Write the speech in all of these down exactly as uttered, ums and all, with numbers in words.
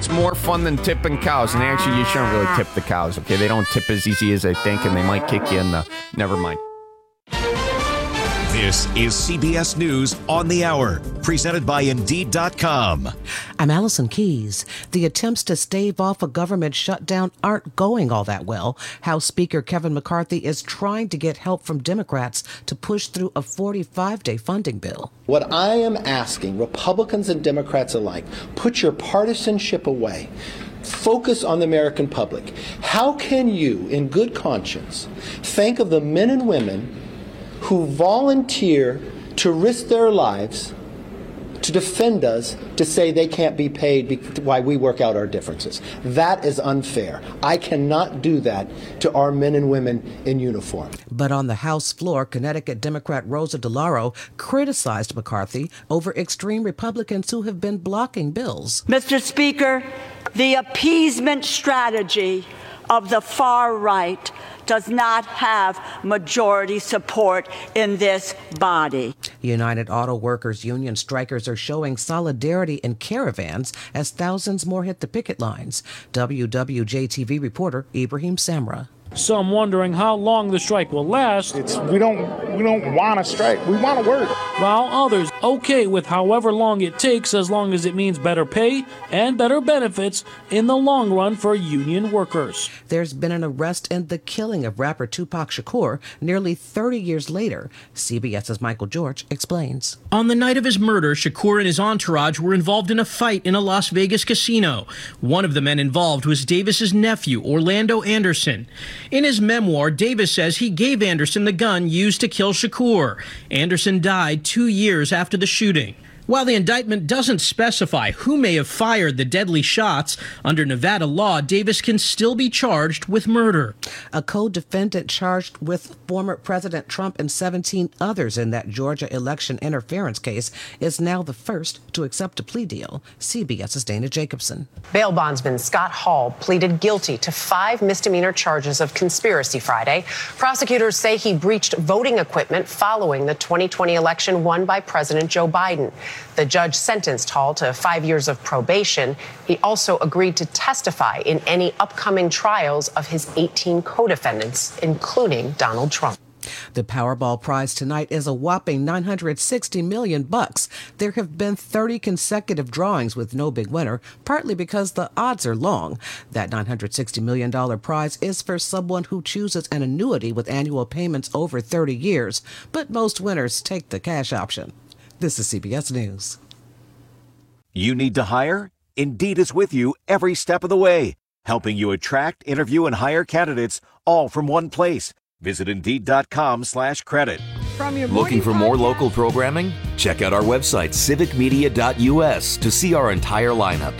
It's more fun than tipping cows. And actually, you shouldn't really tip the cows, okay? They don't tip as easy as they think, and they might kick you in the... Never mind. This is C B S News on the Hour, presented by Indeed dot com. I'm Allison Keyes. The attempts to stave off a government shutdown aren't going all that well. House Speaker Kevin McCarthy is trying to get help from Democrats to push through a forty-five day funding bill. What I am asking Republicans and Democrats alike, put your partisanship away. Focus on the American public. How can you, in good conscience, think of the men and women who volunteer to risk their lives to defend us, to say they can't be paid while we work out our differences? That is unfair. I cannot do that to our men and women in uniform. But on the House floor, Connecticut Democrat Rosa DeLauro criticized McCarthy over extreme Republicans who have been blocking bills. Mister Speaker, the appeasement strategy of the far right does not have majority support in this body. United Auto Workers Union strikers are showing solidarity in caravans as thousands more hit the picket lines. W W J T V reporter Ibrahim Samra. Some wondering how long the strike will last. It's, we don't we don't want to strike. We want to work. While others okay with however long it takes, as long as it means better pay and better benefits in the long run for union workers. There's been an arrest in the killing of rapper Tupac Shakur nearly thirty years later. CBS's Michael George explains. On the night of his murder, Shakur and his entourage were involved in a fight in a Las Vegas casino. One of the men involved was Davis's nephew, Orlando Anderson. In his memoir, Davis says he gave Anderson the gun used to kill Shakur. Anderson died two years after the shooting. While the indictment doesn't specify who may have fired the deadly shots, under Nevada law, Davis can still be charged with murder. A co-defendant charged with former President Trump and seventeen others in that Georgia election interference case is now the first to accept a plea deal. CBS's Dana Jacobson. Bail bondsman Scott Hall pleaded guilty to five misdemeanor charges of conspiracy Friday. Prosecutors say he breached voting equipment following the twenty twenty election won by President Joe Biden. The judge sentenced Hall to five years of probation. He also agreed to testify in any upcoming trials of his eighteen co-defendants, including Donald Trump. The Powerball prize tonight is a whopping nine hundred sixty million bucks. There have been thirty consecutive drawings with no big winner, partly because the odds are long. That nine hundred sixty million dollars prize is for someone who chooses an annuity with annual payments over thirty years, but most winners take the cash option. This is C B S News. You need to hire? Indeed is with you every step of the way, helping you attract, interview, and hire candidates all from one place. Visit Indeed.com slash credit. Looking for more local programming? Check out our website, civic media dot U S, to see our entire lineup.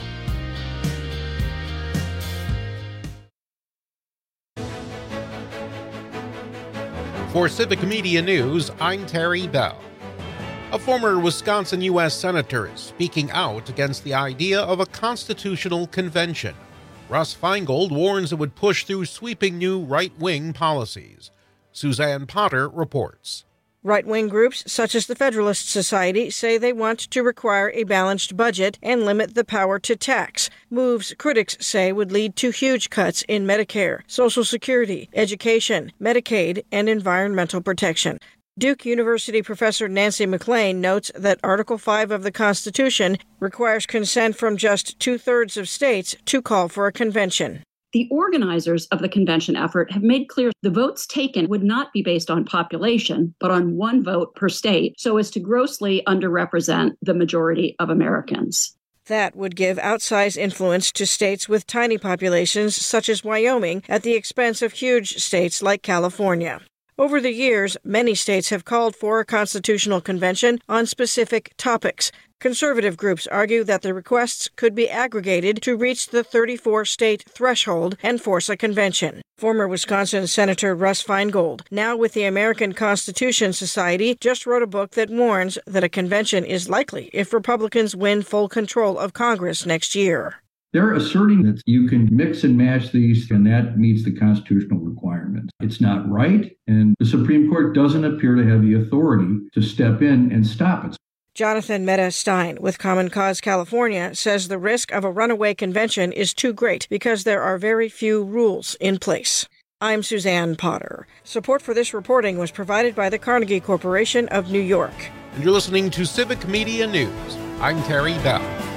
For Civic Media News, I'm Terry Bell. A former Wisconsin U S senator is speaking out against the idea of a constitutional convention. Russ Feingold warns it would push through sweeping new right-wing policies. Suzanne Potter reports. Right-wing groups such as the Federalist Society say they want to require a balanced budget and limit the power to tax, moves critics say would lead to huge cuts in Medicare, Social Security, education, Medicaid, and environmental protection. Duke University professor Nancy McLean notes that Article five of the Constitution requires consent from just two-thirds of states to call for a convention. The organizers of the convention effort have made clear the votes taken would not be based on population, but on one vote per state, so as to grossly underrepresent the majority of Americans. That would give outsized influence to states with tiny populations, such as Wyoming, at the expense of huge states like California. Over the years, many states have called for a constitutional convention on specific topics. Conservative groups argue that the requests could be aggregated to reach the thirty-four state threshold and force a convention. Former Wisconsin Senator Russ Feingold, now with the American Constitution Society, just wrote a book that warns that a convention is likely if Republicans win full control of Congress next year. They're asserting that you can mix and match these, and that meets the constitutional requirements. It's not right, and the Supreme Court doesn't appear to have the authority to step in and stop it. Jonathan Mehta Stein with Common Cause California says the risk of a runaway convention is too great because there are very few rules in place. I'm Suzanne Potter. Support for this reporting was provided by the Carnegie Corporation of New York. And you're listening to Civic Media News. I'm Terry Bell.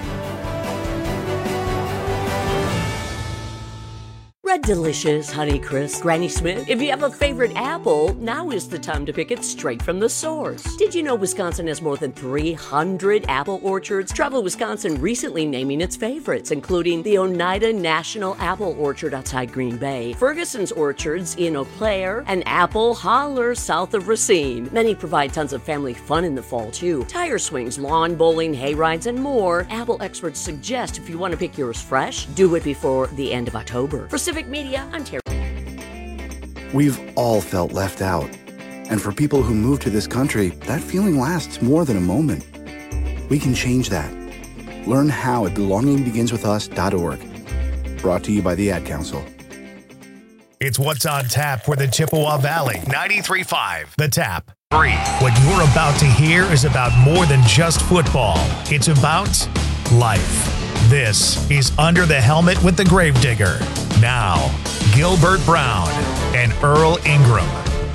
Red Delicious, Honeycrisp, Granny Smith. If you have a favorite apple, now is the time to pick it straight from the source. Did you know Wisconsin has more than three hundred apple orchards? Travel Wisconsin recently naming its favorites, including the Oneida National Apple Orchard outside Green Bay, Ferguson's Orchards in Eau Claire, and Apple Holler south of Racine. Many provide tons of family fun in the fall, too. Tire swings, lawn bowling, hay rides, and more. Apple experts suggest if you want to pick yours fresh, do it before the end of October. For Civic Media, I'm Terry. We've all felt left out. And for people who move to this country, that feeling lasts more than a moment. We can change that. Learn how at belonging begins with us dot org. Brought to you by the Ad Council. It's What's on Tap for the Chippewa Valley. ninety-three point five The Tap. Three. What you're about to hear is about more than just football. It's about life. This is Under the Helmet with the Gravedigger. Now, Gilbert Brown and Earl Ingram.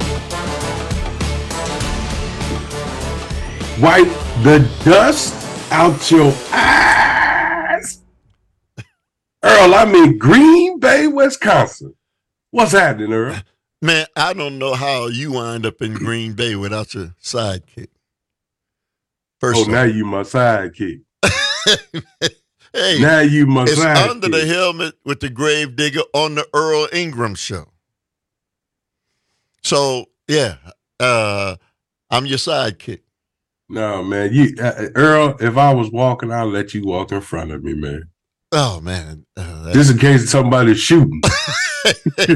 Wipe the dust out your eyes. Earl, I'm in Green Bay, Wisconsin. What's happening, Earl? Man, I don't know how you wind up in Green Bay without your sidekick. First oh, now you my sidekick. Hey, now you my it's sidekick. Under the Helmet with the Gravedigger on the Earl Ingram Show. So, yeah, uh, I'm your sidekick. No, man. you uh, Earl, if I was walking, I'd let you walk in front of me, man. Oh, man. Uh, Just in case somebody's shooting. hey,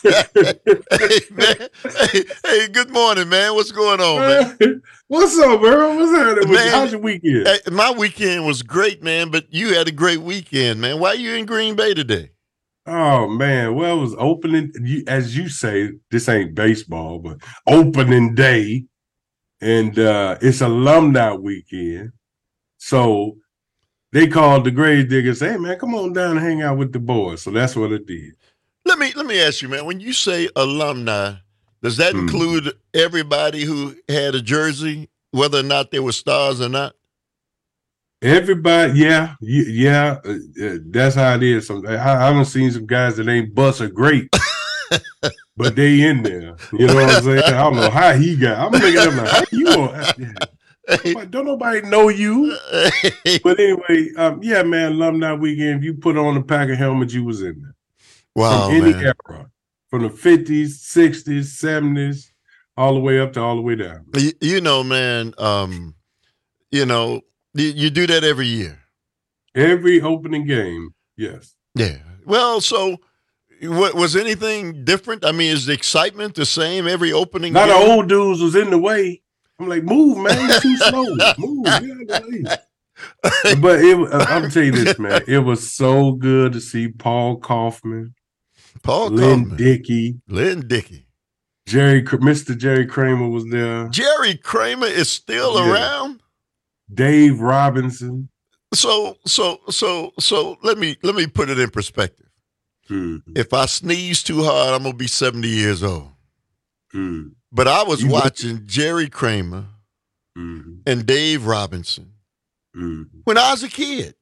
man. Hey, hey, good morning, man. What's going on, man? What's up, Earl? What's happening? Man, how's your weekend? Hey, my weekend was great, man, but you had a great weekend, man. Why are you in Green Bay today? Oh, man. Well, it was opening, you, as you say, this ain't baseball, but opening day. And uh, it's alumni weekend. So they called the Gravedigger and said, hey, man, come on down and hang out with the boys. So that's what it did. Let me let me ask you, man, when you say alumni, does that mm. include everybody who had a jersey, whether or not they were stars or not? Everybody, yeah, yeah, uh, uh, that's how it is. Some, I, I haven't seen some guys that ain't bust a grape, but they in there. You know what I'm saying? I don't know how he got. I'm looking at him like, how you on? Hey. Don't nobody know you. But anyway, um, yeah, man, alumni weekend. If you put on a Packer helmet, you was in there. Wow, from any man. era, from the fifties, sixties, seventies, all the way up to all the way down. You, you know, man, um, you know, you, you do that every year. Every opening game, yes. Yeah. Well, so what, was anything different? I mean, is the excitement the same every opening Not game? the old dudes was in the way. I'm like, move, man, you're too slow. Move, yeah, but it, uh, I'm tell you this, man. It was so good to see Paul Kaufman, Paul Lynn Kaufman. Dickey, Lynn Dickey, Jerry, Mister Jerry Kramer was there. Jerry Kramer is still yeah. around. Dave Robinson. So, so, so, so let me let me put it in perspective. Mm-hmm. If I sneeze too hard, I'm gonna be seventy years old. Mm-hmm. But I was you watching look- Jerry Kramer mm-hmm. and Dave Robinson mm-hmm. when I was a kid.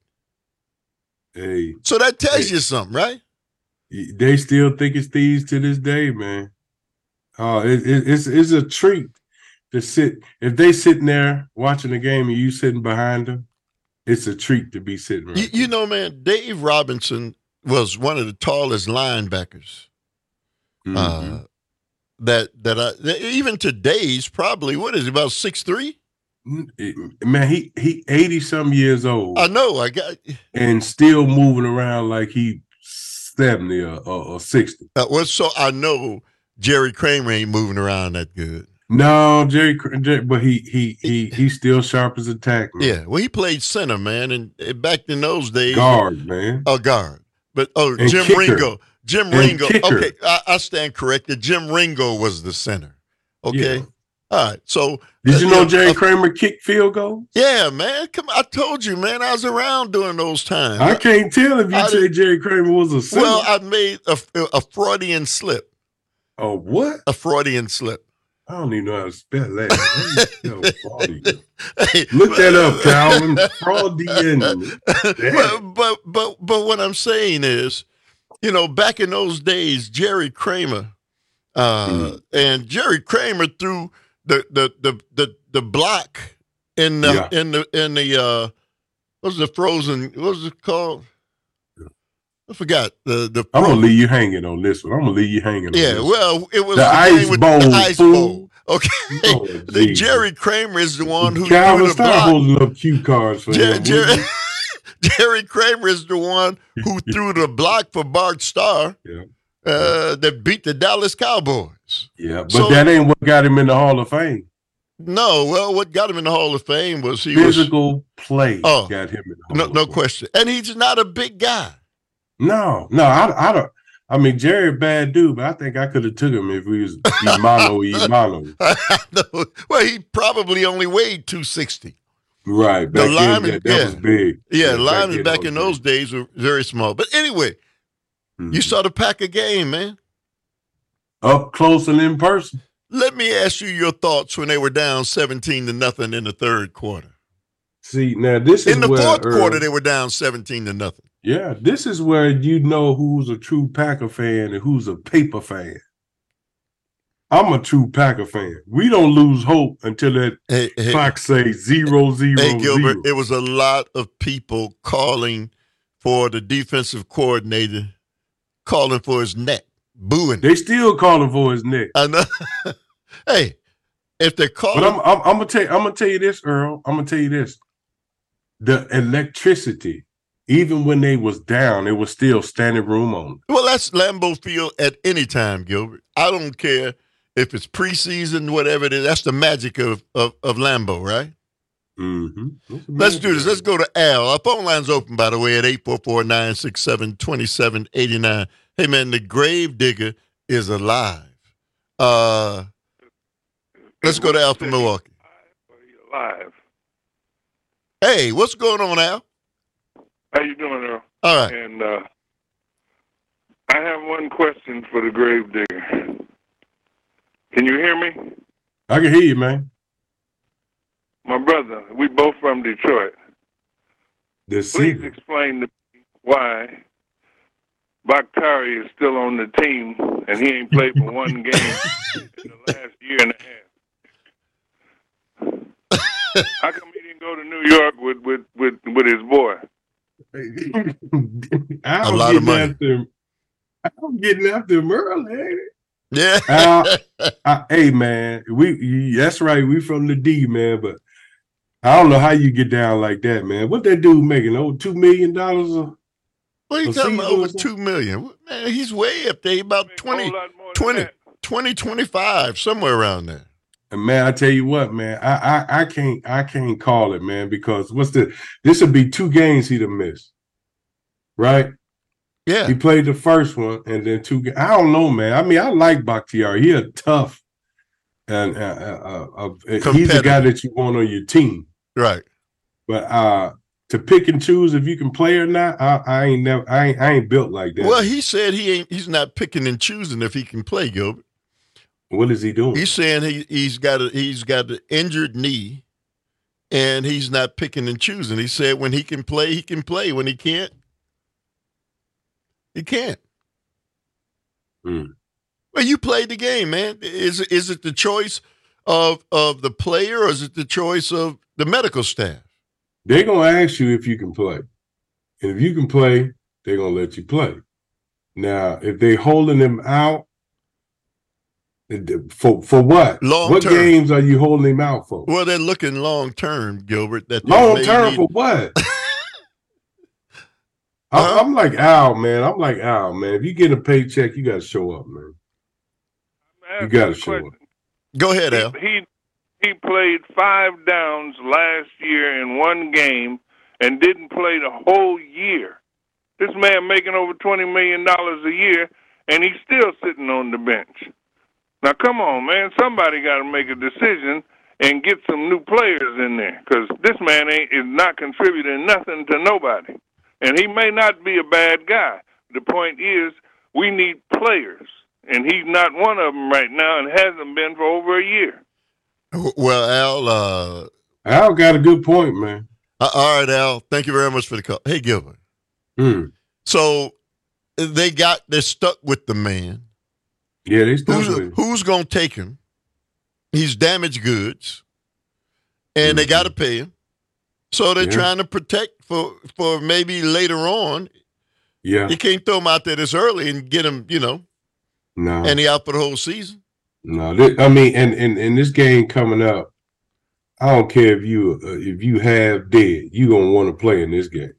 Hey, so that tells hey. you something, right? They still think it's thieves to this day, man. Oh, it, it, it's it's a treat to sit. If they sitting there watching the game and you sitting behind them, it's a treat to be sitting. Right you, you know, man, Dave Robinson was one of the tallest linebackers. Mm-hmm. Uh, that that I that even today's probably what is he, about six three? Man, he he eighty some years old. I know. I got and still moving around like he seventy or, or, or sixty. Uh, well, so I know Jerry Kramer ain't moving around that good. No, Jerry, Jerry but he he he he's still sharp as a tack, man. Yeah, well, he played center, man, and, and back in those days, guard, man. Oh, guard. But oh, and Jim kicker. Ringo, Jim and Ringo. Kicker. Okay, I, I stand corrected. Jim Ringo was the center. Okay, yeah. All right. So did you uh, know yeah, Jerry uh, Kramer kicked field goals? Yeah, man. Come, I told you, man. I was around during those times. I can't tell if you I say didn't- Jerry Kramer was a center. Well, I made a, a Freudian slip. Oh, what? A Freudian slip. I don't even know how to spell that. Yo, Freudian. Look that up, Calvin. Freudian. but, but but but what I'm saying is, you know, back in those days, Jerry Kramer, uh, mm. and Jerry Kramer threw the the the the, the block in the yeah. in the in the uh, what was the frozen? What was it called? I forgot the the. I'm gonna leave you hanging on this one. I'm gonna leave you hanging. On yeah, this well, it was the, the ice with bowl. The ice fool. bowl. Okay, oh, the Jerry Kramer is the one who Calvin, threw the stop block. holding up cue cards for Jer- him. Jerry, Jerry Kramer is the one who threw the block for Bart Starr. Yeah. Uh, that beat the Dallas Cowboys. Yeah, but so, that ain't what got him in the Hall of Fame. No, well, what got him in the Hall of Fame was he physical was, play. Oh, got him in the Hall no, of no Fame. question, and he's not a big guy. No, no, I, I don't. I mean, Jerry, bad dude, but I think I could have took him if we was Imano, Imano. Well, he probably only weighed two sixty. Right. Back the linemen, then, that, that yeah. was big. Yeah, yeah linemen back, back in those days were very small. But anyway, mm-hmm. you saw the Packer game, man. Up close and in person. Let me ask you your thoughts when they were down seventeen to nothing in the third quarter. See, now this is in the where, fourth Earl, quarter they were down seventeen to nothing. Yeah, this is where you know who's a true Packer fan and who's a paper fan. I'm a true Packer fan. We don't lose hope until that hey, hey, clock says zero, zero, Hey, Gilbert, zero. it was a lot of people calling for the defensive coordinator, calling for his neck, booing. They still calling for his neck. I know. Hey, if they're calling. But I'm, I'm, I'm gonna tell you, I'm gonna tell you this, Earl. I'm gonna tell you this. The electricity. Even when they was down, it was still standing room on. Well, that's Lambeau Field at any time, Gilbert. I don't care if it's preseason, whatever it is. That's the magic of of, of Lambeau, right? Mm-hmm. Let's do this. Let's go to Al. Our phone line's open, by the way, at eight four four, nine six seven, two seven eight nine. Hey, man, the grave digger is alive. Uh, let's go to Al from Milwaukee. Alive. Hey, what's going on, Al? How you doing, Earl? All right. And uh, I have one question for the grave digger. Can you hear me? I can hear you, man. My brother, we both from Detroit. The Please city. explain to me why Bakhtiari is still on the team and he ain't played for one game in the last year and a half. How come he didn't go to New York with, with, with, with his boy? A lot of money. After, I'm getting after him early, ain't it? Yeah. uh, I, hey, man, we that's right. We from the D, man, but I don't know how you get down like that, man. What that dude making? Over two million dollars? A, what are you talking about? Over two million? Man, he's way up there. About twenty, twenty, twenty, twenty-five, somewhere around there. And man, I tell you what, man, I, I I can't I can't call it, man, because what's the this would be two games he'd have missed, right? Yeah, he played the first one and then two. I don't know, man. I mean, I like Bakhtiari. He a tough and uh, uh, uh, uh, he's the guy that you want on your team, right? But uh, to pick and choose if you can play or not, I, I ain't never I ain't, I ain't built like that. Well, he said he ain't. He's not picking and choosing if he can play, Gilbert. What is he doing? He's saying he he's got a he's got an injured knee, and he's not picking and choosing. He said when he can play, he can play. When he can't, he can't. Mm. Well, you played the game, man. Is is it the choice of of the player, or is it the choice of the medical staff? They're gonna ask you if you can play, and if you can play, they're gonna let you play. Now, if they holding him out. For for what? Long what term. games are you holding him out for? Well, they're looking long term, Gilbert. That long term need... for what? huh? I'm like Al, man. I'm like Al, man. If you get a paycheck, you got to show up, man. You got to show up. Go ahead, Al. He he played five downs last year in one game and didn't play the whole year. This man making over twenty million dollars a year, and he's still sitting on the bench. Now, come on, man. Somebody got to make a decision and get some new players in there, because this man ain't is not contributing nothing to nobody. And he may not be a bad guy. The point is, we need players, and he's not one of them right now, and hasn't been for over a year. Well, Al, uh, Al got a good point, man. Uh, all right, Al. Thank you very much for the call. Hey, Gilbert. Hmm. So they got they're stuck with the man. Yeah, they stuck who's, with him. Who's gonna take him? He's damaged goods, and mm-hmm. they got to pay him. So they're yeah. trying to protect for for maybe later on. Yeah, you can't throw him out there this early and get him, you know. No, and he out for the whole season. No, this, I mean, and in and, and this game coming up, I don't care if you uh, if you have dead, you gonna want to play in this game.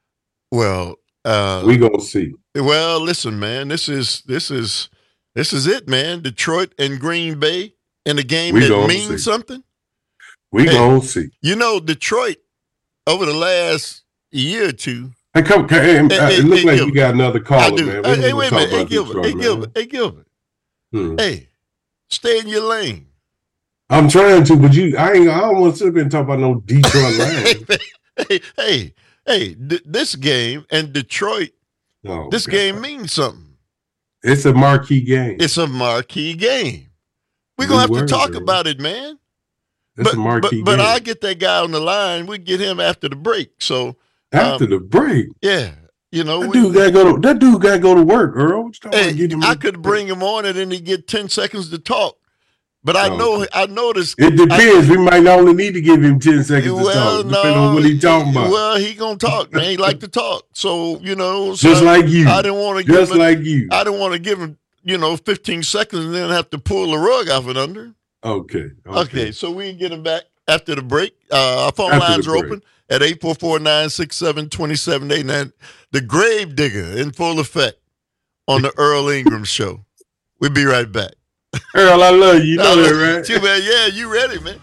Well, uh, we gonna see. Well, listen, man, this is this is this is it, man. Detroit and Green Bay in a game we that means see. something. We hey, gonna see. You know, Detroit over the last year or two. Hey, come, come hey, hey, it hey, looks hey, like Gilbert. you got another caller, man. Hey, hey wait a minute. Hey, Gilbert. Detroit, hey, Gilbert. man. Hey, Gilbert. Hmm. Hey, stay in your lane. I'm trying to, but you, I ain't. I don't want to sit there and talk about no Detroit lane. hey, hey, hey! Th- this game and Detroit. Oh, this God. game means something. It's a marquee game. It's a marquee game. We're gonna have word, to talk man. about it, man. It's but, a marquee but, game. But I'll get that guy on the line. We get him after the break. So after um, the break, yeah. You know, that we, dude gotta go to that dude gotta go to work, Earl. Hey, I could bring him on and then he get ten seconds to talk. But I oh, know I know this. It depends. I, we might only need to give him ten seconds well, to talk, no, depending on what he's talking about. Well, he gonna talk, man. He like to talk. So, you know, so just like you. I didn't want to just give him, like you. I didn't want to give him, you know, fifteen seconds and then have to pull the rug off and under. Okay. Okay. Okay, so we can get him back after the break. Uh, our phone after lines are open at eight four four, nine six seven, two seven eight nine. The Grave Digger in full effect on the Earl Ingram Show. We'll be right back. Earl, I love you. You know that, right? You, man. Yeah, you ready, man.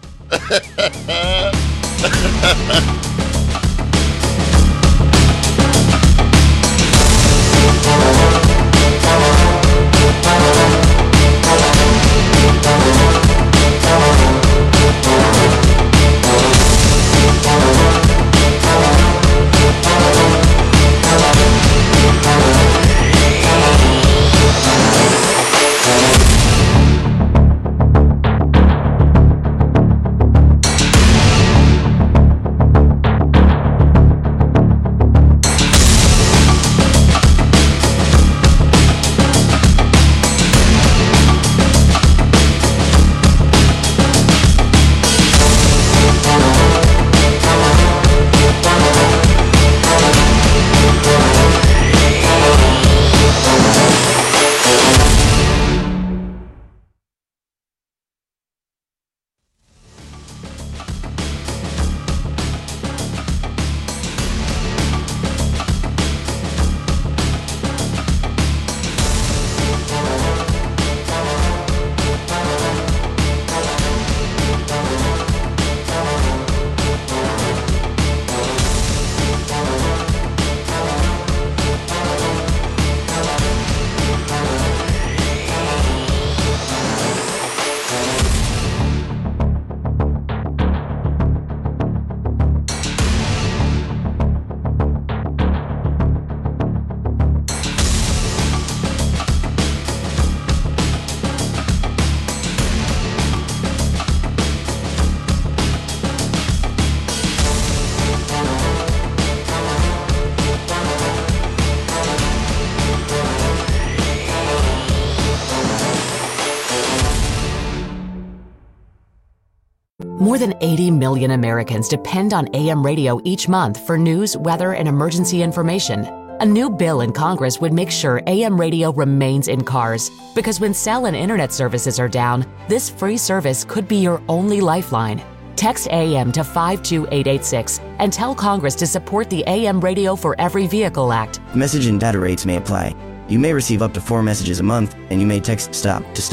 More than eighty million Americans depend on A M radio each month for news, weather, and emergency information. A new bill in Congress would make sure A M radio remains in cars, because when cell and internet services are down, this free service could be your only lifeline. Text A M to five two eight eight six and tell Congress to support the A M Radio for Every Vehicle Act. Message and data rates may apply. You may receive up to four messages a month, and you may text STOP to stop.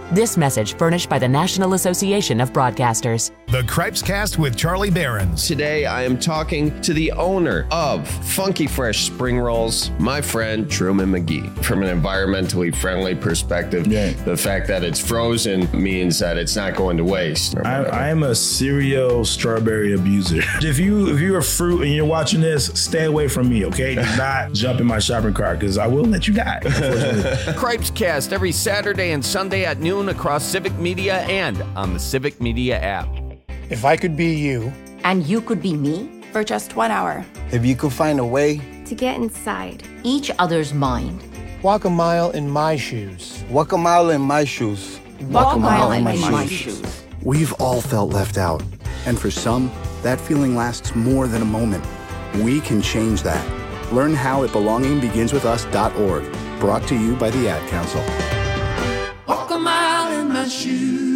This message furnished by the National Association of Broadcasters. The Cripes Cast with Charlie Behrens. Today, I am talking to the owner of Funky Fresh Spring Rolls, my friend Truman McGee. From an environmentally friendly perspective, yeah. the fact that it's frozen means that it's not going to waste. I, I am a serial strawberry abuser. If you if you're a fruit and you're watching this, stay away from me, okay? Do not jump in my shopping cart because I will let you die. Cripes Cast every Saturday and Sunday at noon across Civic Media and on the Civic Media app. If I could be you. And you could be me? For just one hour. If you could find a way. To get inside each other's mind. Walk a mile in my shoes. Walk a mile in my shoes. Walk, Walk a mile, mile in, my, in my shoes. shoes. We've all felt left out. And for some, that feeling lasts more than a moment. We can change that. Learn how at belonging begins with us dot org. Brought to you by the Ad Council. Walk a mile in my shoes.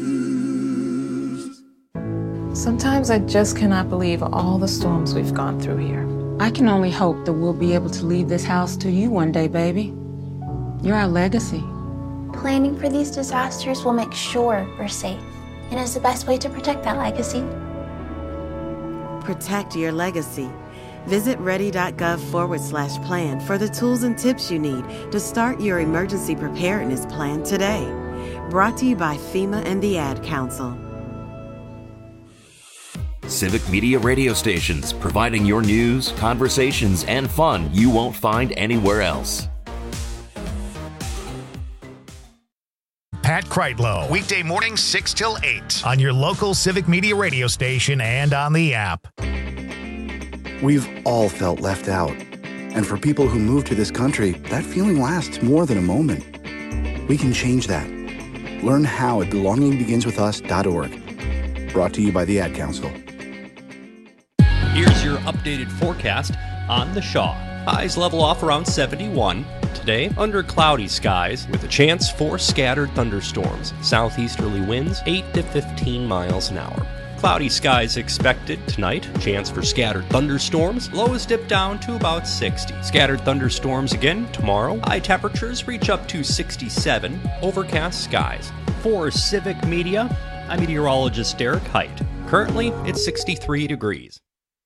Sometimes I just cannot believe all the storms we've gone through here. I can only hope that we'll be able to leave this house to you one day, baby. You're our legacy. Planning for these disasters will make sure we're safe, and is the best way to protect that legacy. Protect your legacy. Visit ready.gov forward slash plan for the tools and tips you need to start your emergency preparedness plan today. Brought to you by FEMA and the Ad Council. Civic Media radio stations, providing your news, conversations, and fun you won't find anywhere else. Pat Kreitlow, weekday mornings six till eight on your local Civic Media radio station and on the app. We've all felt left out. And for people who move to this country, that feeling lasts more than a moment. We can change that. Learn how at belonging begins with us dot org. Brought to you by the Ad Council. Here's your updated forecast on the Shaw. Highs level off around seventy-one. Today, under cloudy skies with a chance for scattered thunderstorms. Southeasterly winds eight to fifteen miles an hour. Cloudy skies expected tonight. Chance for scattered thunderstorms. Lows dip down to about sixty. Scattered thunderstorms again tomorrow. High temperatures reach up to sixty-seven. Overcast skies. For Civic Media, I'm meteorologist Derek Height. Currently, it's sixty-three degrees.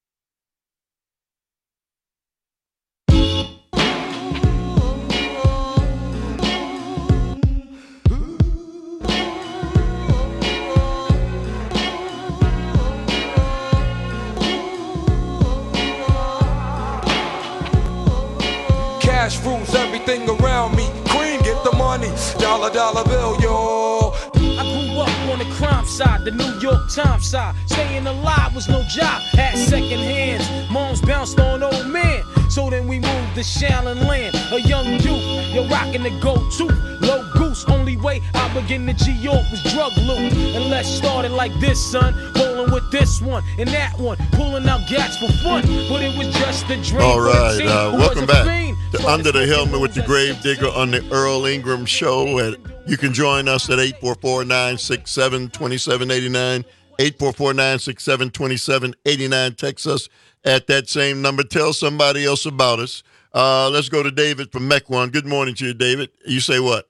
Cash rules everything around me. Queen, get the money. Dollar, dollar bill, yo. I grew up on the crime side, the New York Times side. Staying alive was no job, had second hands. Moms bounced on old man. So then we moved to Shaolin Land. A young youth, you're rocking the go-to. Low goose, only way I begin to G-York was drug loot. And let's start it like this, son. Rolling with this one and that one. Pulling out gats for fun. But it was just a dream. All right, uh, welcome back to Under the Helmet with the Grave Digger on the Earl Ingram Show. And you can join us at eight four four, nine six seven, two seven eight nine. eight four four, nine six seven, two seven eight nine. Text us at that same number. Tell somebody else about us. Uh, let's go to David from Mequon. Good morning to you, David. You say what?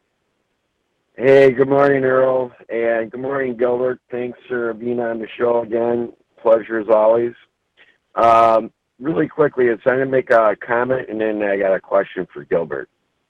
Hey, good morning, Earl. And good morning, Gilbert. Thanks for being on the show again. Pleasure as always. Um, really quickly, it's, I'm going to make a comment, and then I got a question for Gilbert.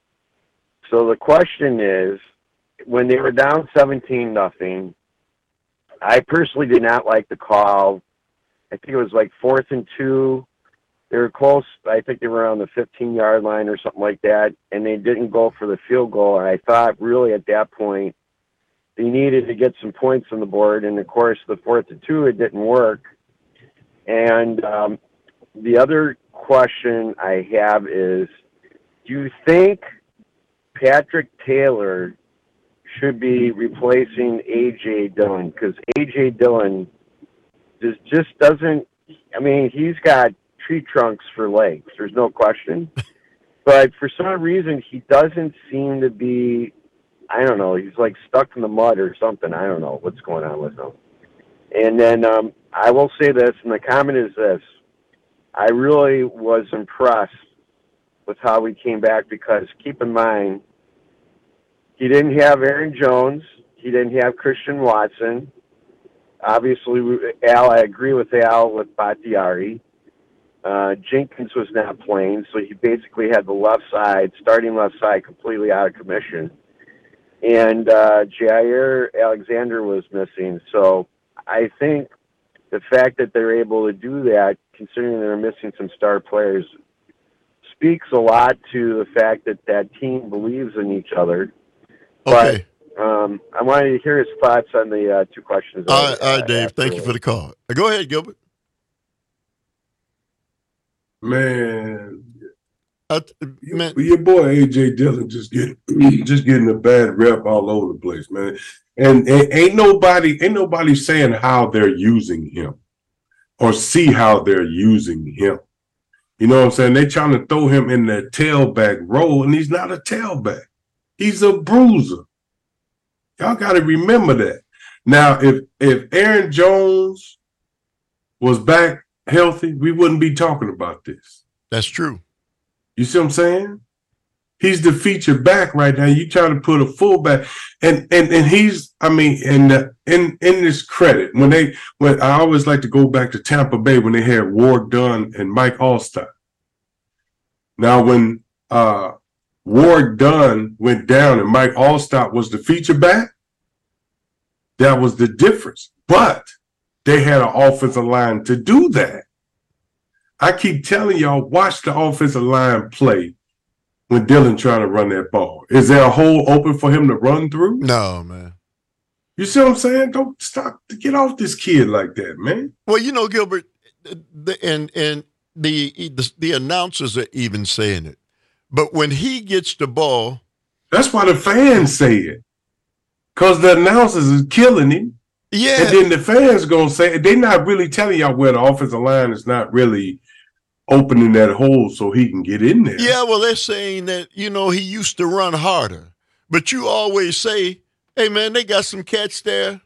So the question is, when they were down seventeen nothing, I personally did not like the call. I think it was like fourth and two. They were close. I think they were on the fifteen-yard line or something like that, and they didn't go for the field goal. And I thought really at that point they needed to get some points on the board. And, of course, the fourth and two, it didn't work. And um, the other question I have is, do you think Patrick Taylor should be replacing A J Dillon? Because A J Dillon just, just doesn't – I mean, he's got tree trunks for legs. There's no question. But for some reason, he doesn't seem to be – I don't know. He's like stuck in the mud or something. I don't know what's going on with him. And then um, I will say this, and the comment is this. I really was impressed with how we came back because keep in mind, he didn't have Aaron Jones. He didn't have Christian Watson. Obviously, Al, I agree with Al with Bakhtiari. Uh, Jenkins was not playing, so he basically had the left side, starting left side, completely out of commission. And uh, Jair Alexander was missing. So I think the fact that they're able to do that, considering they're missing some star players, speaks a lot to the fact that that team believes in each other. Okay. But um, I wanted to hear his thoughts on the uh, two questions. All right, all right, Dave. Thank you for the call. Go ahead, Gilbert. Man, uh, man. your boy A J Dillon just get just getting a bad rep all over the place, man. And, and ain't nobody ain't nobody saying how they're using him or see how they're using him. You know what I'm saying? They trying to throw him in the tailback role, and he's not a tailback. He's a bruiser. Y'all got to remember that. Now, if if Aaron Jones was back healthy, we wouldn't be talking about this. That's true. You see what I'm saying? He's the featured back right now. You trying to put a fullback, and and and he's. I mean, in the, in in this credit, when they when I always like to go back to Tampa Bay when they had Ward Dunn and Mike Allstott. Now, when uh, Ward Dunn went down and Mike Allstott was the feature back, that was the difference. But they had an offensive line to do that. I keep telling y'all, watch the offensive line play when Dillon trying to run that ball. Is there a hole open for him to run through? No, man. You see what I'm saying? Don't stop. Get off this kid like that, man. Well, you know, Gilbert, the, and and the, the the announcers are even saying it. But when he gets the ball, that's why the fans say it, because the announcers is killing him. Yeah, and then the fans gonna say they're not really telling y'all where the offensive line is not really opening that hole so he can get in there. Yeah, well, they're saying that, you know, he used to run harder. But you always say, hey, man, they got some cats there.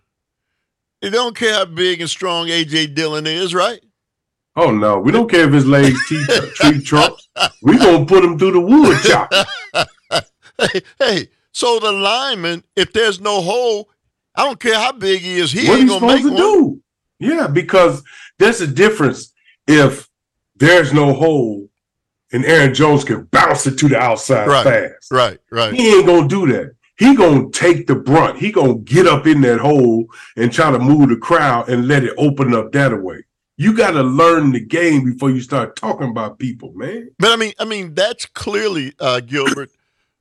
They don't care how big and strong A J Dillon is, right? Oh, no. We don't care if his legs tree trunks. We going to put him through the wood chopper. hey, hey, so the lineman, if there's no hole, I don't care how big he is, he what ain't going to make to one. do? Yeah, because there's a difference if there's no hole and Aaron Jones can bounce it to the outside right, fast. Right, right. He ain't going to do that. He going to take the brunt. He going to get up in that hole and try to move the crowd and let it open up that way. You got to learn the game before you start talking about people, man. But I mean, I mean, that's clearly, uh, Gilbert,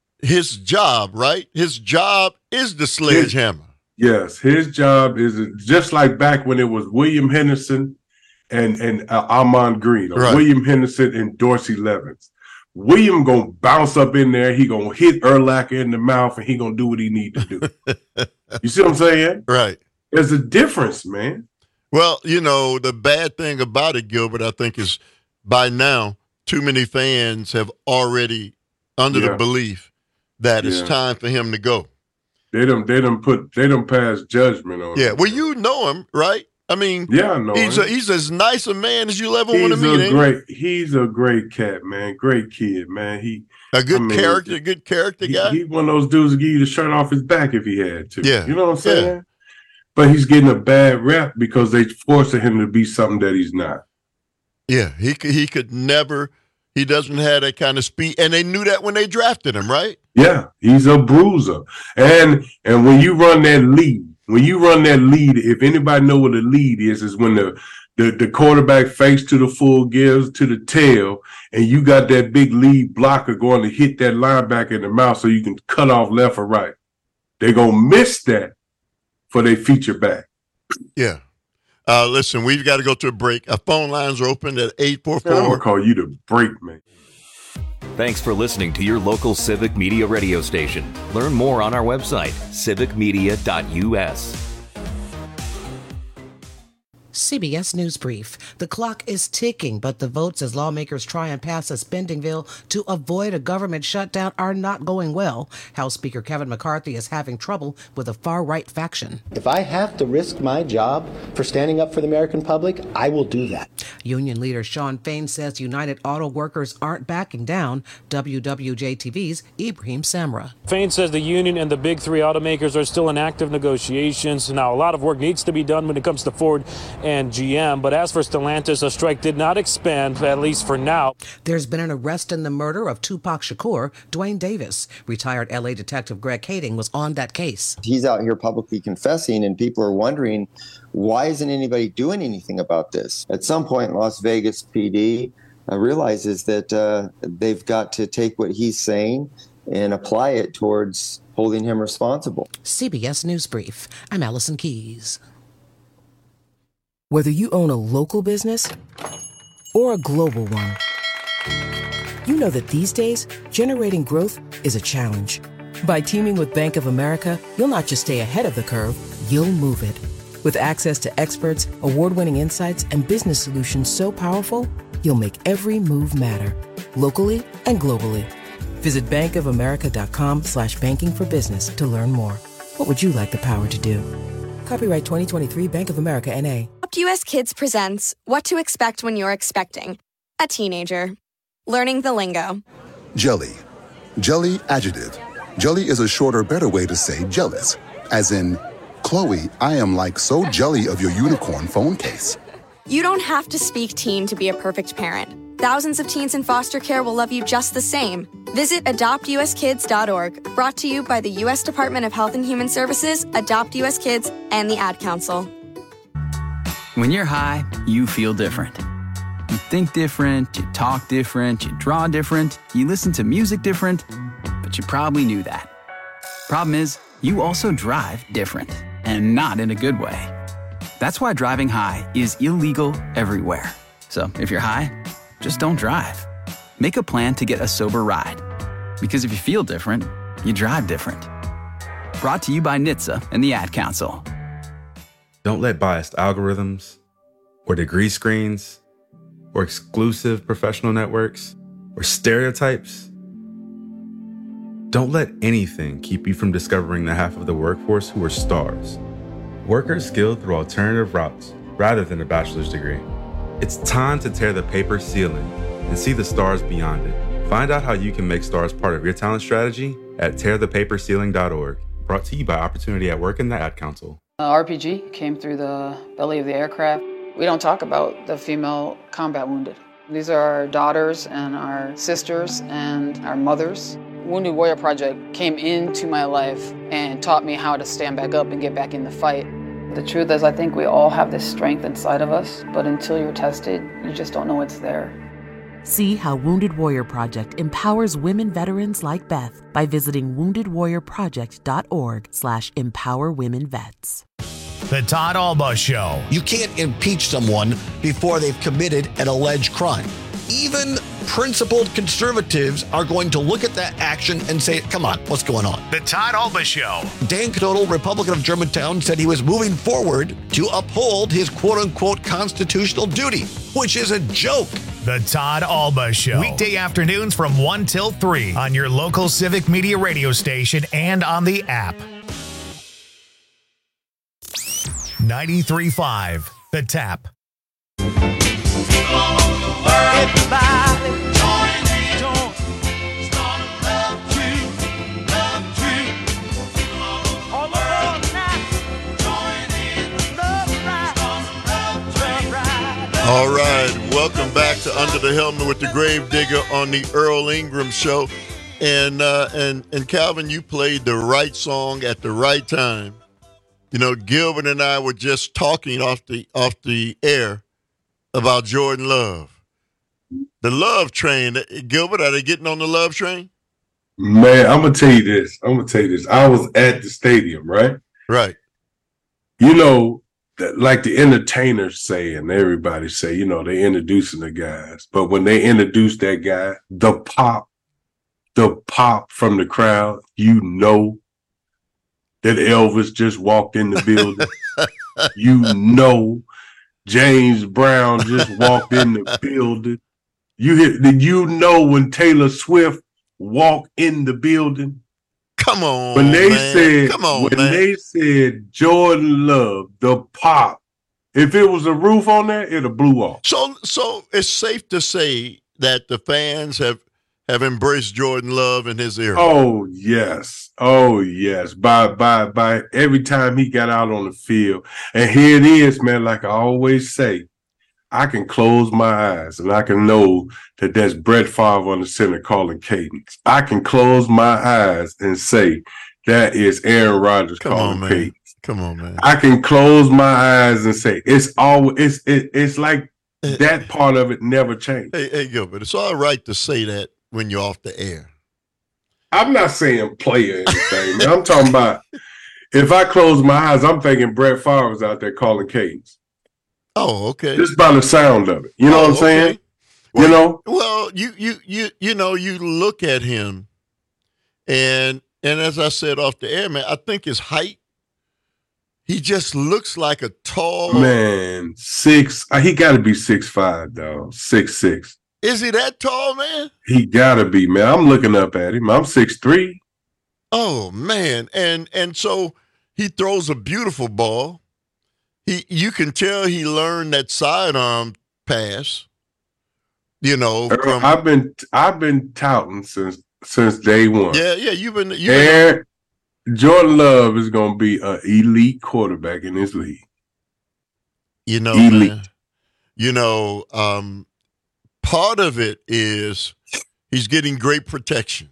his job, right? His job is the sledgehammer. His, yes, his job is just like back when it was William Henderson and and uh, Armand Green, or right. William Henderson and Dorsey Levens. William gonna bounce up in there. He gonna hit Urlacher in the mouth, and he gonna do what he need to do. You see what I'm saying? Right. There's a difference, man. Well, you know, the bad thing about it, Gilbert, I think, is by now too many fans have already under yeah. the belief that yeah. it's time for him to go. They done, they done put, they done pass judgment on. Yeah. him. Well, you know him, right? I mean, yeah, I know he's him. A, he's as nice a man as you'll ever he's want to meet. A great, he's a great cat, man. Great kid, man. He a good I mean, character, he, good character he, guy. He's one of those dudes that give you the shirt off his back if he had to. Yeah, you know what I'm saying? Yeah. But he's getting a bad rep because they forcing him to be something that he's not. Yeah, he could, he could never. He doesn't have that kind of speed, and they knew that when they drafted him, right? Yeah, he's a bruiser, and and when you run that lead. When you run that lead, if anybody know what a lead is, is when the, the, the quarterback fakes to the full, gives to the tail, and you got that big lead blocker going to hit that linebacker in the mouth so you can cut off left or right. They're going to miss that for their feature back. Yeah. Uh, listen, we've got to go to a break. Our phone lines are open at eight four four. I'm going to call you the break, man. Thanks for listening to your local Civic Media radio station. Learn more on our website, civic media dot u s. C B S News Brief. The clock is ticking, but the votes as lawmakers try and pass a spending bill to avoid a government shutdown are not going well. House Speaker Kevin McCarthy is having trouble with a far-right faction. If I have to risk my job for standing up for the American public, I will do that. Union leader Sean Fain says United Auto Workers aren't backing down. W W J T V's Ibrahim Samra. Fain says the union and the big three automakers are still in active negotiations. Now, a lot of work needs to be done when it comes to Ford and G M. But as for Stellantis, a strike did not expand, at least for now. There's been an arrest in the murder of Tupac Shakur. Dwayne Davis, retired L A detective Greg Kading, was on that case. He's out here publicly confessing, and people are wondering, why isn't anybody doing anything about this? At some point, Las Vegas P D uh, realizes that uh, they've got to take what he's saying and apply it towards holding him responsible. C B S News Brief. I'm Allison Keys. Whether you own a local business or a global one, you know that these days, generating growth is a challenge. By teaming with Bank of America, you'll not just stay ahead of the curve, you'll move it. With access to experts, award-winning insights, and business solutions so powerful, you'll make every move matter, locally and globally. Visit bankofamerica.com slash banking for business to learn more. What would you like the power to do? Copyright twenty twenty-three Bank of America N A. U S Kids presents What to Expect When You're Expecting a Teenager. Learning the lingo. Jelly. Jelly adjective. Jelly is a shorter, better way to say jealous. As in, Chloe, I am like so jelly of your unicorn phone case. You don't have to speak teen to be a perfect parent. Thousands of teens in foster care will love you just the same. Visit adopt u s kids dot org, brought to you by the U S Department of Health and Human Services, Adopt U S Kids, and the Ad Council. When you're high, you feel different. You think different, you talk different, you draw different, you listen to music different, but you probably knew that. Problem is, you also drive different, and not in a good way. That's why driving high is illegal everywhere. So if you're high, just don't drive. Make a plan to get a sober ride. Because if you feel different, you drive different. Brought to you by N H T S A and the Ad Council. Don't let biased algorithms, or degree screens, or exclusive professional networks, or stereotypes. Don't let anything keep you from discovering the half of the workforce who are stars. Workers skilled through alternative routes rather than a bachelor's degree. It's time to tear the paper ceiling and see the stars beyond it. Find out how you can make stars part of your talent strategy at tear the paper ceiling dot org. Brought to you by Opportunity at Work and the Ad Council. Uh, R P G came through the belly of the aircraft. We don't talk about the female combat wounded. These are our daughters and our sisters and our mothers. Wounded Warrior Project came into my life and taught me how to stand back up and get back in the fight. The truth is, I think we all have this strength inside of us, but until you're tested, you just don't know it's there. See how Wounded Warrior Project empowers women veterans like Beth by visiting wounded warrior project dot org slash empower women vets. The Todd Alba Show. You can't impeach someone before they've committed an alleged crime. Even principled conservatives are going to look at that action and say, come on, what's going on? The Todd Alba Show. Dan Knodel, Republican of Germantown, said he was moving forward to uphold his quote-unquote constitutional duty, which is a joke. The Todd Alba Show. Weekday afternoons from one till three on your local Civic Media radio station and on the app. ninety-three point five, The Tap. Everybody join in, join. Start a love tree, love tree. All over now. Join in, love ride. Start a love ride. All right, welcome back to Under the Helmet with the Gravedigger on the Earl Ingram Show. And uh, and and Calvin, you played the right song at the right time. You know, Gilbert and I were just talking off the off the air about Jordan Love. The love train. Gilbert, are they getting on the love train? Man, I'm going to tell you this. I'm going to tell you this. I was at the stadium, right? Right. You know, like the entertainers say and everybody say, you know, they introducing the guys. But when they introduce that guy, the pop, the pop from the crowd, you know that Elvis just walked in the building. You know James Brown just walked in the building. You hear, did you know when Taylor Swift walked in the building? Come on, when they man. said, Come on, when man. they said Jordan Love, the pop. If it was a roof on there, it'd have blew off. So, so it's safe to say that the fans have have embraced Jordan Love in his era. Oh yes, oh yes. By by by, every time he got out on the field, and here it is, man. Like I always say, I can close my eyes and I can know that that's Brett Favre on the center calling cadence. I can close my eyes and say that is Aaron Rodgers Come calling on, man. cadence. Come on, man. I can close my eyes and say it's all it's it, it's like that part of it never changed. Hey, hey, Gilbert, it's all right to say that when you're off the air. I'm not saying play or anything, man. I'm talking about if I close my eyes, I'm thinking Brett Favre was out there calling cadence. Oh, okay. Just by the sound of it. You know Oh, what I'm saying? okay. Well, you know? Well, you you you you know, you look at him and and as I said off the air, man, I think his height, he just looks like a tall Man, six. uh, He got to be six five, though. Six six. Is he that tall, man? He got to be, man. I'm looking up at him. I'm six three. Oh man, and and so he throws a beautiful ball. He, you can tell he learned that sidearm pass. You know, from, I've been I've been touting since since day one. yeah, yeah. You've been, you've been And Jordan Love is going to be an elite quarterback in this league. you know, elite. man, you know, um, part of it is he's getting great protection.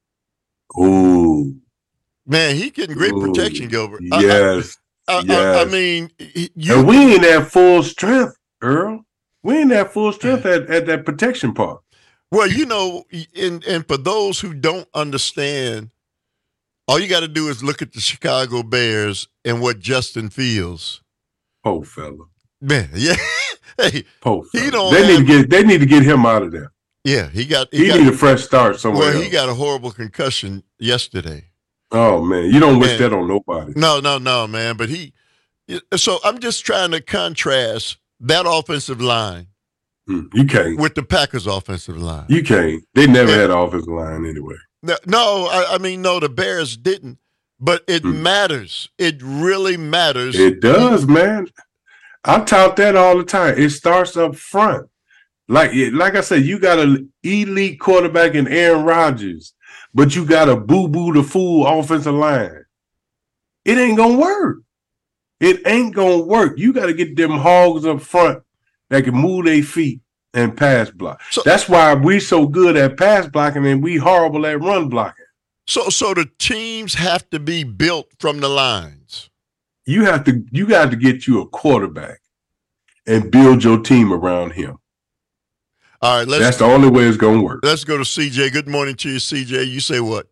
Ooh, Man, he getting great Ooh, protection, Gilbert. I- I- yes, I, I, yes. I mean, you, and we ain't at full strength, Earl. We ain't at full strength at, at that protection part. well, you know, and and for those who don't understand, all you got to do is look at the Chicago Bears and what Justin Fields. Oh, fella. Man, yeah, hey, Oh, he fella. don't. They need have- to get they need to get him out of there. yeah, he got. He, got, need a fresh start somewhere Well, else. he got a horrible concussion yesterday. Oh man, you don't wish And- that on nobody. No, no, no, man. But he. So I'm just trying to contrast that offensive line Mm, you can't. with the Packers' offensive line. You can't. They never had an offensive line anyway. No, no, I, I mean, no, the Bears didn't. But it matters. It really matters. It does, man. I tout that all the time. It starts up front. Like, like I said, you got an elite quarterback in Aaron Rodgers, but you got a boo-boo the fool offensive line. It ain't gonna work. It ain't gonna work. You got to get them hogs up front that can move their feet and pass block. So- That's why we so good at pass blocking and we horrible at run blocking. So, so the teams have to be built from the lines. You have to you got to get you a quarterback and build your team around him. All right, let's That's the only way it's gonna work. let's go to C J. Good morning to you, C J. You say what?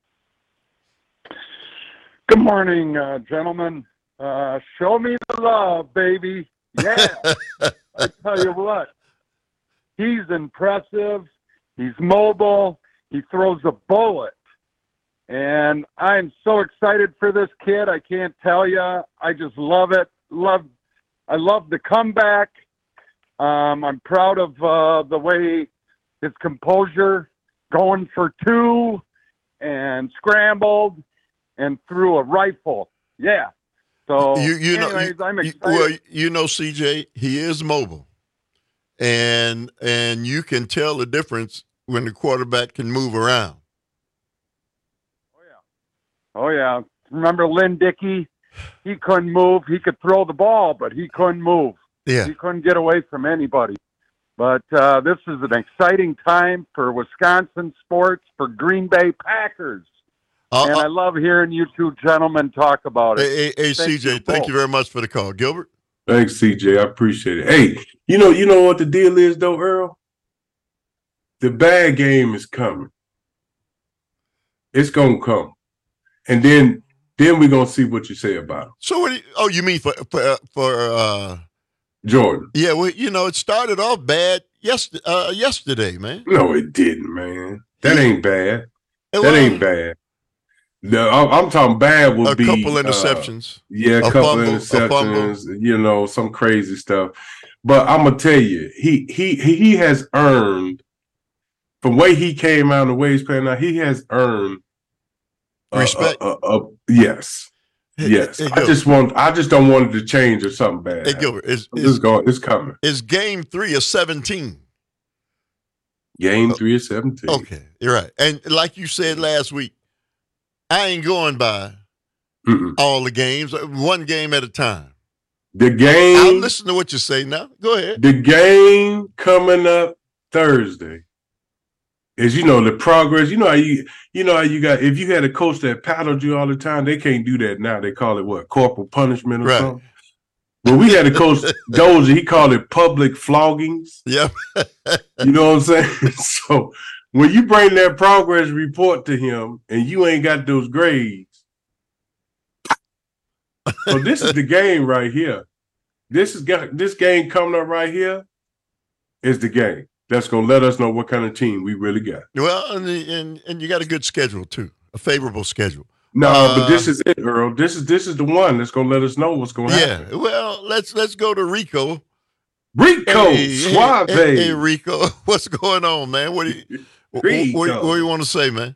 Good morning, uh, gentlemen. Uh, show me the love, baby. Yeah. I tell you what, he's impressive. He's mobile. He throws a bullet. And I'm so excited for this kid. I can't tell you. I just love it. Love. I love the comeback. Um, I'm proud of uh, the way his composure, going for two and scrambled and threw a rifle. Yeah. So, you you know, anyways, you, I'm you- excited. well, you know, C J, he is mobile, and and you can tell the difference when the quarterback can move around. Oh, yeah. Remember Lynn Dickey? He couldn't move. He could throw the ball, but he couldn't move. Yeah. He couldn't get away from anybody. But uh, this is an exciting time for Wisconsin sports, for Green Bay Packers. Uh, and uh, I love hearing you two gentlemen talk about it. Hey, hey, hey Thank C J, you thank both. you very much for the call, Gilbert. Thanks, C J. I appreciate it. Hey, you know, you know what the deal is though, Earl? The bad game is coming. It's gonna come. And then then we're gonna see what you say about him. So, what do you, oh, you mean for for uh, for uh, Jordan. yeah? Well, you know, it started off bad yes, uh, yesterday, man. No, it didn't, man. That ain't bad. It That was. ain't bad. No, I'm, I'm talking bad would a be couple uh, interceptions. yeah, a, A couple fumble, a interceptions. You know, some crazy stuff. But I'm gonna tell you, he he he has earned, from the way he came out and the way he's playing now, he has earned a, respect. A, a, a, yes, Hey, yes. hey, I Gilbert. just want, I just don't want it to change or something bad. Hey, Gilbert, is, I'm is, just going, it's coming. is game three of seventeen? Game three of seventeen. Okay, you're right. And like you said last week, I ain't going by Mm-mm. all the games, one game at a time. The game. I'll listen to what you say now. Go ahead. The game coming up Thursday is, you know, the progress. You know how you, you know how you got. If you had a coach that paddled you all the time, they can't do that now. They call it what, corporal punishment or Right. something. Well, we had a coach Dozier. He called it public floggings. Yep. You know what I'm saying? So when you bring that progress report to him and you ain't got those grades, so this is the game right here. This is got this game coming up right here is the game that's gonna let us know what kind of team we really got. Well, and, the, and and you got a good schedule too, a favorable schedule. No, Uh, but this is it, Earl. This is this is the one that's gonna let us know what's gonna Yeah. happen. Well, let's let's go to Rico. Rico Hey, Suave. Hey, hey, Rico, what's going on, man? What do you what, Rico. what, what do you want to say, man?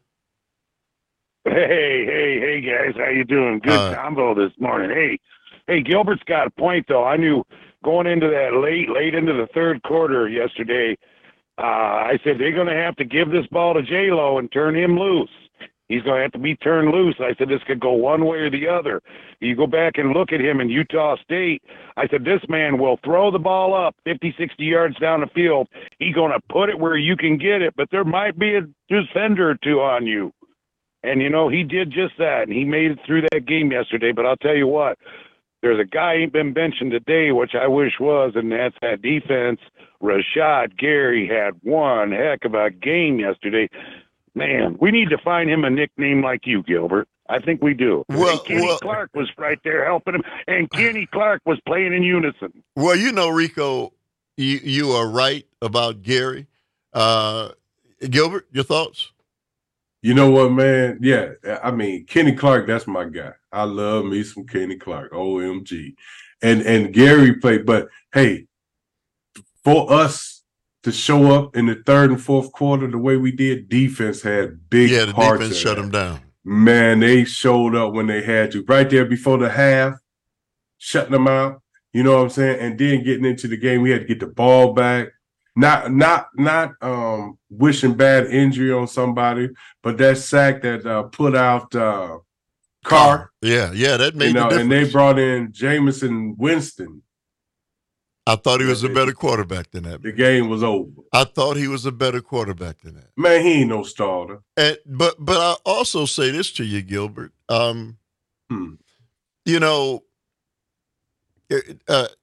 Hey, hey, hey, guys, how you doing? Good Uh, combo this morning. Hey, hey, Gilbert's got a point though. I knew going into that late, late into the third quarter yesterday. Uh, I said they're going to have to give this ball to J Lo and turn him loose. He's going to have to be turned loose. I said this could go one way or the other. You go back and look at him in Utah State. I said this man will throw the ball up fifty, sixty yards down the field. He's going to put it where you can get it, but there might be a defender or two on you. And, you know, he did just that, and he made it through that game yesterday. But I'll tell you what, there's a guy ain't been mentioned today, which I wish was, and that's that defense. Rashad Gary had one heck of a game yesterday. Man, we need to find him a nickname like you, Gilbert. I think we do. Well, and Kenny well- Clark was right there helping him, and Kenny Clark was playing in unison. Well, you know, Rico, you, you are right about Gary. Uh, Gilbert, your thoughts? You know what, man? Yeah, I mean, Kenny Clark, that's my guy. I love me some Kenny Clark. O M G. And and Gary played, but hey, for us to show up in the third and fourth quarter the way we did, defense had big Yeah, the parts defense in shut that. him down. Man, they showed up when they had to. Right there before the half, shutting them out. You know what I'm saying? And then getting into the game, we had to get the ball back. Not not not um wishing bad injury on somebody, but that sack that uh, put out uh Carr. Yeah, yeah, that made You know, the and difference. they brought in Jameson Winston. I thought he was a better quarterback than that. The game was over. I thought he was a better quarterback than that. Man, he ain't no starter. And but but I also say this to you, Gilbert. Um, Hmm. you know, uh,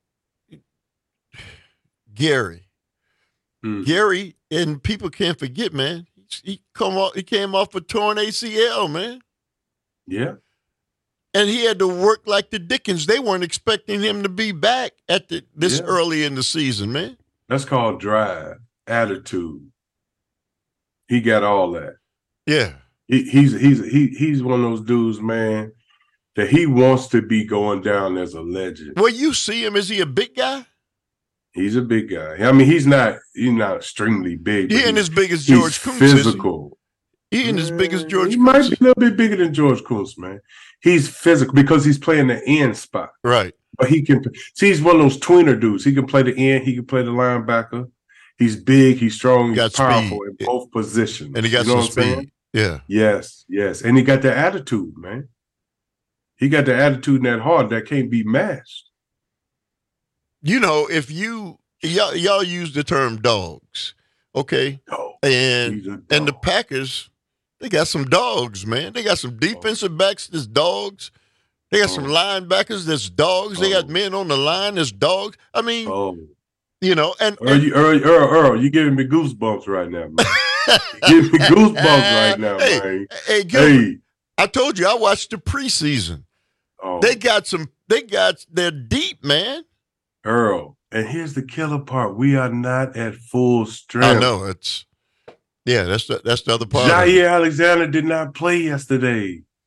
Gary, Hmm. Gary, and people can't forget, man. He come off. He came off a torn A C L, man, Yeah. and he had to work like the Dickens. They weren't expecting him to be back at the this Yeah. early in the season, man. That's called drive, attitude. He got all that. Yeah. He, he's he's he he's one of those dudes, man, that he wants to be going down as a legend. Well, you see him. Is he a big guy? He's a big guy. I mean, he's not he's not extremely big. but He ain't he's- as big as he's George Kuntz, is he? physical. He ain't as big as George He Kuntz. might be a little bit bigger than George Kuntz, man. He's physical because he's playing the end spot. Right. But he can see he's one of those tweener dudes. He can play the end, he can play the linebacker. He's big, he's strong, he's Got powerful speed. in both positions. And he got You know some what I'm saying? speed. Yeah. Yes, yes. And he got the attitude, man. He got the attitude and that heart that can't be matched. You know, if you y'all, y'all use the term dogs, okay? And and the Packers, they got some dogs, man. They got some defensive backs that's dogs. They got some linebackers that's dogs. They got men on the line that's dogs. I mean, Oh. you know, and, Earl, you, Earl, Earl, Earl, you giving me goosebumps right now, man. You giving me goosebumps right now, hey, man. hey, Gilbert, Hey. I told you I watched the preseason. Oh. They got some. They got. They're deep, man. Earl, and here's the killer part. We are not at full strength. I know it's. Yeah, that's the that's the other part. of it. Jair Alexander did not play yesterday.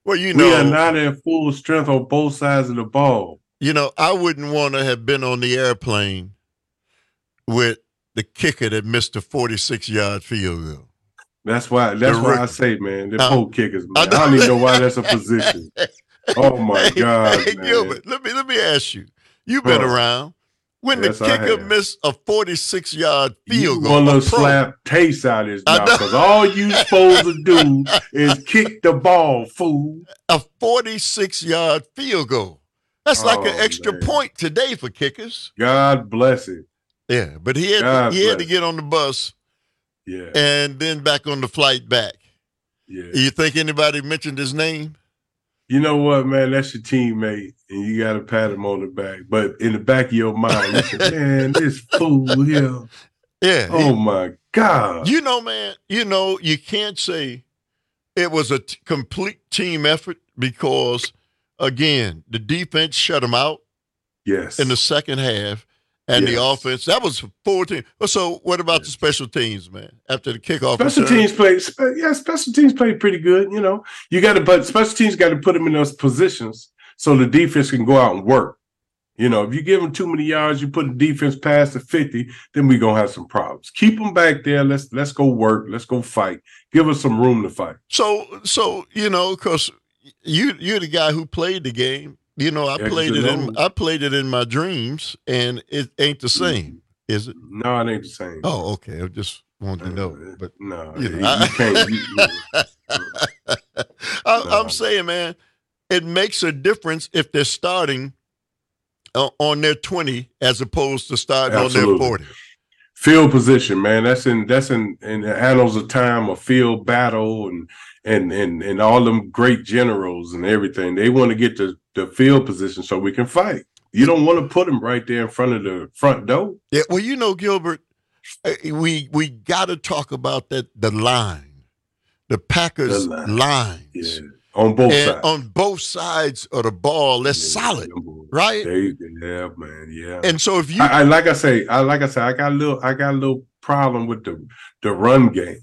Well, you we are know, not at full strength on both sides of the ball. you know, I wouldn't We are not at full strength on both sides of the ball. You know, I wouldn't want to have been on the airplane with the kicker that missed a forty-six yard field goal. That's why. That's The why I rookie. say, man, the Uh, poor kickers, man. I I, know. don't even know why that's a position. Oh my Hey, God, hey, man. Gilbert, let me let me ask you. You've been Huh. around. When Yes, the I kicker have. missed a forty-six yard You field goal, want a to pro- slap taste out his I mouth know. because all you supposed to do is kick the ball, fool. a forty-six yard field goal. That's like an Oh, extra man. point today for kickers. God bless it. Yeah, but he had God to, he had to bless. get on the bus Yeah, and then back on the flight back. yeah. You think anybody mentioned his name? You know what, man? That's your teammate, and you got to pat him on the back. But in the back of your mind, you say, man, this fool here. Yeah. Oh, my God. You know, man, you know, you can't say it was a t- complete team effort because, again, the defense shut them out Yes. in the second half, and the Yes. offense, that was fourteen. So what about the special teams, man? After the kickoff Special return? teams play, spe- yeah, special teams play pretty good. You know, you got to, but special teams got to put them in those positions so the defense can go out and work. You know, if you give them too many yards, you put the defense past the fifty, then we're gonna have some problems. Keep them back there. Let's let's go work. Let's go fight. Give us some room to fight. So, so you know, because you you're the guy who played the game. You know, I X's played and it in O's. I played it in my dreams, and it ain't the same, is it? No, it ain't the same. Oh, okay. I just wanted to know, but no, you, you- know, I- you can't- you- I, I'm saying, man, it makes a difference if they're starting uh, on their twenty as opposed to starting on their Absolutely. forty. Field position, man. That's in that's in in the annals of time, a field battle, and and and and all them great generals and everything. They want to get the the field position so we can fight. You don't want to put them right there in front of the front door. Yeah, well, you know, Gilbert, uh, we we got to talk about that the line, the Packers The line. lines. Yeah, on both And sides. on both sides of the ball, they're solid, right? They, yeah, man, yeah. And so if you, I, I like I say, I like I say, I got a little, I got a little problem with the the run game.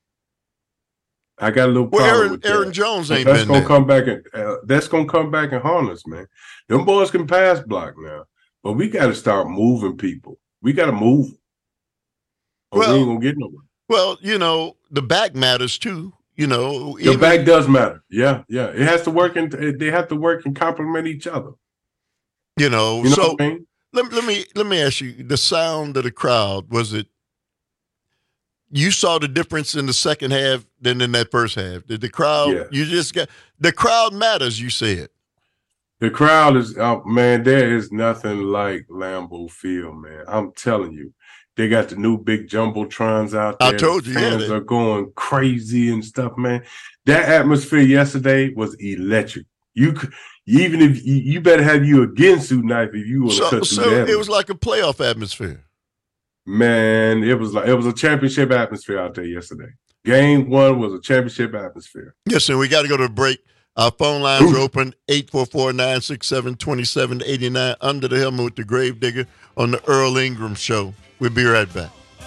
I got a little Well, problem Aaron- with that. Aaron Jones But ain't that's been gonna there. come back and uh, that's gonna come back and haunt us, man. Them boys can pass block now, but we got to start moving people. We got to move, or Well, we ain't gonna get nowhere. well, you know, the back matters too. You know, The back does matter. Yeah, yeah. It has to work, and they have to work and complement each other. You know, You know so what I mean? let, let me let me ask you: the sound of the crowd, was it? You saw the difference in the second half than in that first half. Did the crowd? Yeah. You just got the crowd matters. You said. The crowd is, uh, man, there is nothing like Lambeau Field, man. I'm telling you. They got the new big jumbotrons out I there. told The you, yeah, fans they- are going crazy and stuff, man. That atmosphere yesterday was electric. You could, even if you, you better have you a Ginsu knife if you want to So, cut so through that. it was like a playoff atmosphere. Man, it was like it was a championship atmosphere out there yesterday. Game one was a championship atmosphere. Yes, and we got to go to a break. Our phone lines are open, eight four four, nine six seven, two seven eight nine, Under the Helmet with the Gravedigger on the Earl Ingram Show. We'll be right back.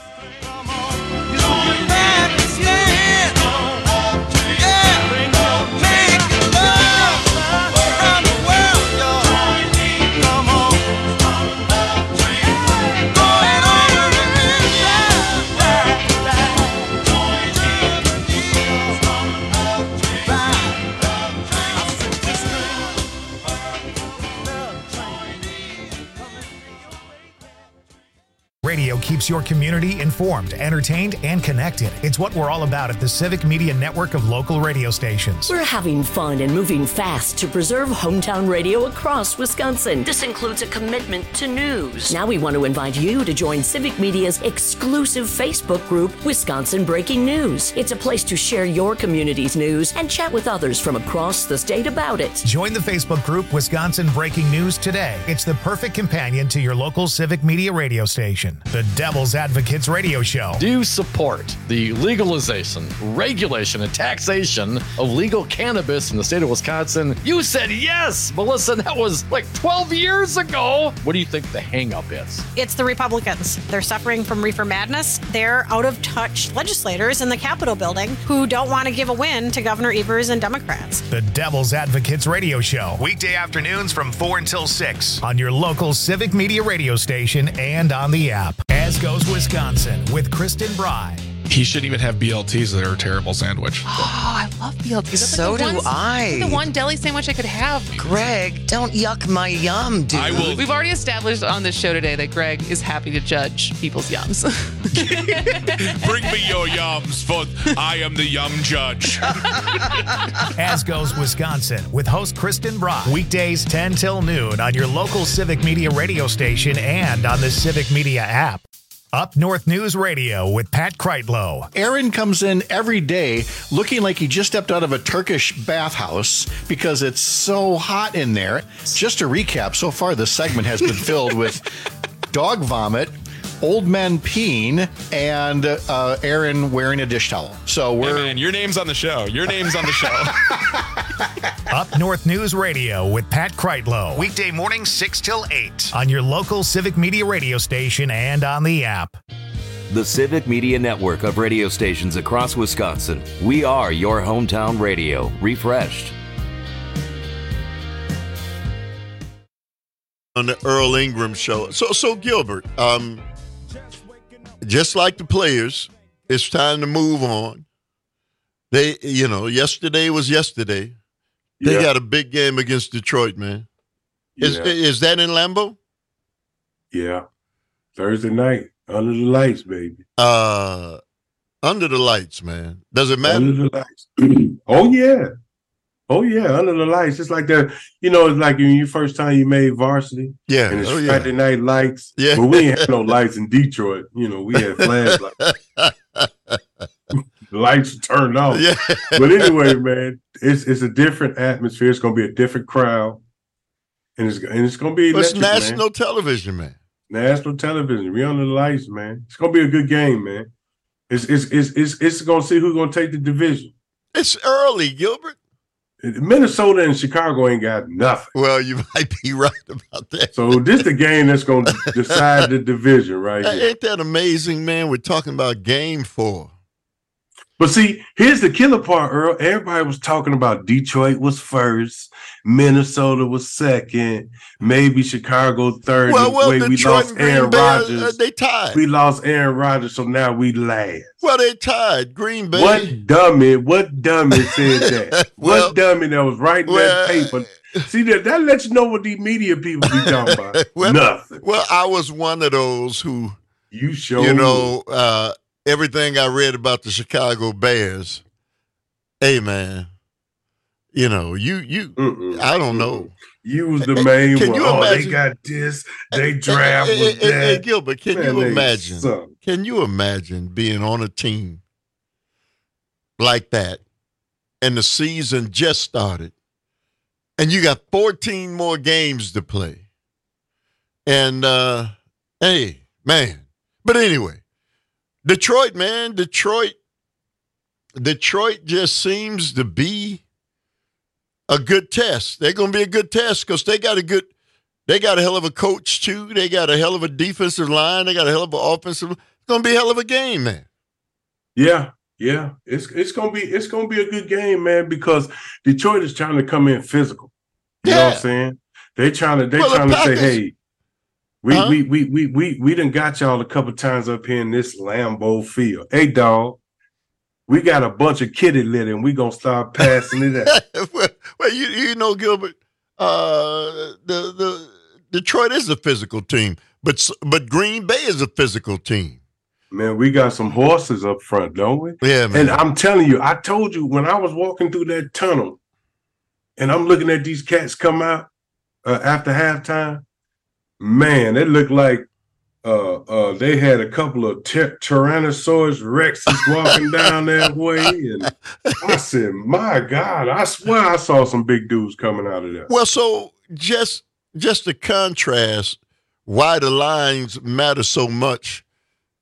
Radio keeps your community informed, entertained, and connected. It's what we're all about at the Civic Media Network of local radio stations. We're having fun and moving fast to preserve hometown radio across Wisconsin. This includes a commitment to news. Now we want to invite you to join Civic Media's exclusive Facebook group, Wisconsin Breaking News. It's a place to share your community's news and chat with others from across the state about it. Join the Facebook group Wisconsin Breaking News today. It's the perfect companion to your local Civic Media radio station. The Devil's Advocates Radio Show. Do you support the legalization, regulation, and taxation of legal cannabis in the state of Wisconsin? You said yes, Melissa. That was like twelve years ago. What do you think the hang-up is? It's the Republicans. They're suffering from reefer madness. They're out-of-touch legislators in the Capitol building who don't want to give a win to Governor Evers and Democrats. The Devil's Advocates Radio Show. Weekday afternoons from four until six on your local Civic Media radio station and on the app. As Goes Wisconsin with Kristen Bry. He shouldn't even have B L Ts. They're a terrible sandwich. Oh, I love B L Ts. That's So like the do one, I. The one deli sandwich I could have. Greg, don't yuck my yum, dude. I will. We've already established on this show today that Greg is happy to judge people's yums. Bring me your yums, for I am the yum judge. As Goes Wisconsin with host Kristen Bry. Weekdays ten till noon on your local Civic Media radio station and on the Civic Media app. Up North News Radio with Pat Kreitlow. Aaron comes in every day looking like he just stepped out of a Turkish bathhouse because it's so hot in there. Just to recap, so far this segment has been filled with dog vomit, old men peeing, and uh, Aaron wearing a dish towel. So we're... Hey man, your name's on the show. Your name's on the show. Up North News Radio with Pat Kreitlow. Weekday mornings six till eight on your local Civic Media radio station and on the app. The Civic Media Network of radio stations across Wisconsin. We are your hometown radio, refreshed. On the Earl Ingram show. So, so Gilbert, um, just like the players, it's time to move on. They, you know, yesterday was yesterday. They Yeah. got a big game against Detroit, man. Is Yeah. is that in Lambeau? Yeah. Thursday night, under the lights, baby. Uh, under the lights, man. Does it matter? Under the lights. Oh, yeah. Oh, yeah, under the lights. It's like that, you know, it's like when you first time you made varsity. Yeah. And it's Oh, yeah. Friday night lights. Yeah. But we ain't had no lights in Detroit. You know, we had flashlights. The lights were turned off. Yeah. But anyway, man, it's it's a different atmosphere. It's gonna be a different crowd. And it's and it's gonna be It's electric, national man. television, man. National television. We under the lights, man. It's gonna be a good game, man. It's it's it's it's, it's gonna see who's gonna take the division. It's early, Gilbert. Minnesota and Chicago ain't got nothing. Well, you might be right about that. So this the game that's gonna decide the division right Hey, here. Ain't that amazing, man? We're talking about game four. But see, here's the killer part, Earl. Everybody was talking about Detroit was first, Minnesota was second, maybe Chicago third. Well, well, the way we Detroit lost and Green Aaron Bay, uh, Rodgers. they tied. We lost Aaron Rodgers, so now we last. Well, they tied. Green Bay. What dummy? What dummy said that? Well- what dummy that was writing well, that paper? See that that lets you know what these media people be talking about. well, Nothing. Well, I was one of those who, You showed you know, uh, everything I read about the Chicago Bears. Hey, man, you know, you you. Mm-mm. I don't know. You was the main Can one. you Oh, they imagine- got this. They draft Hey, was hey, hey, hey, that. Gilbert, can Man, you they imagine? suck. Can you imagine being on a team like that, and the season just started, and you got fourteen more games to play, and uh, hey, man. But anyway, Detroit, man, Detroit, Detroit just seems to be a good test. They're going to be a good test because they got a good. They got a hell of a coach, too. They got a hell of a defensive line. They got a hell of an offensive. It's going to be a hell of a game, man. Yeah, yeah. It's it's gonna be it's gonna be a good game, man, because Detroit is trying to come in physical. You know what I'm saying? They trying to they Well, the trying to say, Packers- hey, we, Huh? we we we we we done got y'all a couple times up here in this Lambeau field. Hey, dog, we got a bunch of kitty litter and we gonna start passing it out. well, well, you you know, Gilbert, uh, the the Detroit is a physical team, but s- but Green Bay is a physical team. Man, we got some horses up front, don't we? Yeah, man. And I'm telling you, I told you when I was walking through that tunnel and I'm looking at these cats come out uh, after halftime, man, they look like uh, uh, they had a couple of ty- Tyrannosaurus Rexes walking down that way. And I said, my God, I swear I saw some big dudes coming out of there. Well, so just just to contrast why the lines matter so much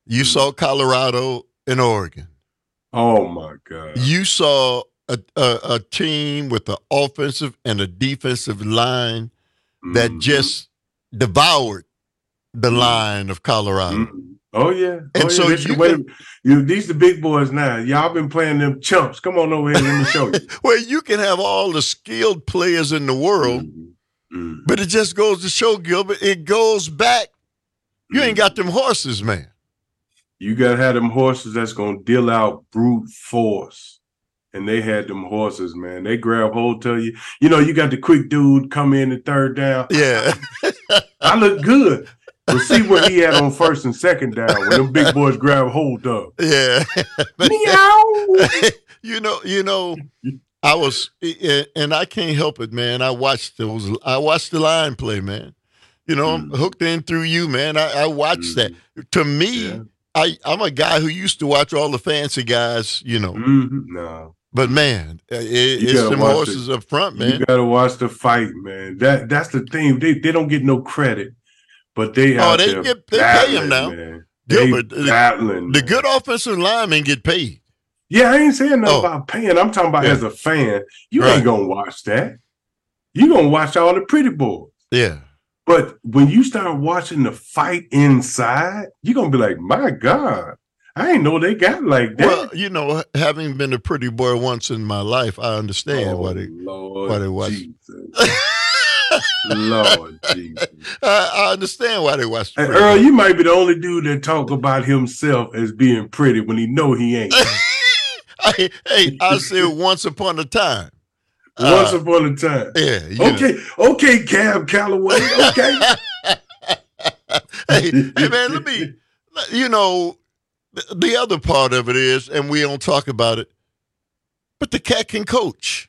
You saw Colorado and Oregon. Oh my God! You saw a, a, a team with an offensive and a defensive line that Mm-hmm. just devoured the line of Colorado. Mm-hmm. Oh yeah, And oh, so yeah. This- you wait, can- you these the big boys now. Y'all been playing them chumps. Come on over here, let me show you. Well, you can have all the skilled players in the world, Mm-hmm. but it just goes to show, Gilbert, it goes back. You Mm-hmm. ain't got them horses, man. You gotta have them horses that's gonna deal out brute force. And they had them horses, man. They grab hold of you. You know, you got the quick dude come in the third down. Yeah. I look good. But see what he had on first and second down when them big boys grab hold of. Yeah. Meow. you know, you know, I was, and I can't help it, man. I watched those. I watched the line play, man. You know, I'm hooked in through you, man. I, I watched that. To me, Yeah. I, I'm a guy who used to watch all the fancy guys, you know. Mm-hmm. No. But man, it, You it's gotta them watch horses the- up front, man. You gotta watch the fight, man. That that's the thing. They they don't get no credit, but they Oh, out they there get they pay battling, him now. man. They Gilbert, the, battling. the good offensive linemen get paid. Yeah, I ain't saying nothing Oh. about paying. I'm talking about Yeah. as a fan. You Right. ain't gonna watch that. You gonna watch all the pretty boys. Yeah. But when you start watching the fight inside, you're gonna be like, my God, I ain't know they got like that. Well, you know, having been a pretty boy once in my life, I understand Oh, why they Lord why they watch. Jesus. Lord Jesus. I, I understand why they watch. Hey, pretty Earl, boy. you might be the only dude that talk about himself as being pretty when he know he ain't. hey, hey, I said once upon a time. Once Uh, upon a time. Yeah. you know. Okay, okay, Cab Calloway. Okay. hey, hey, man, let me. You know, the, the other part of it is, and we don't talk about it, but the cat can coach.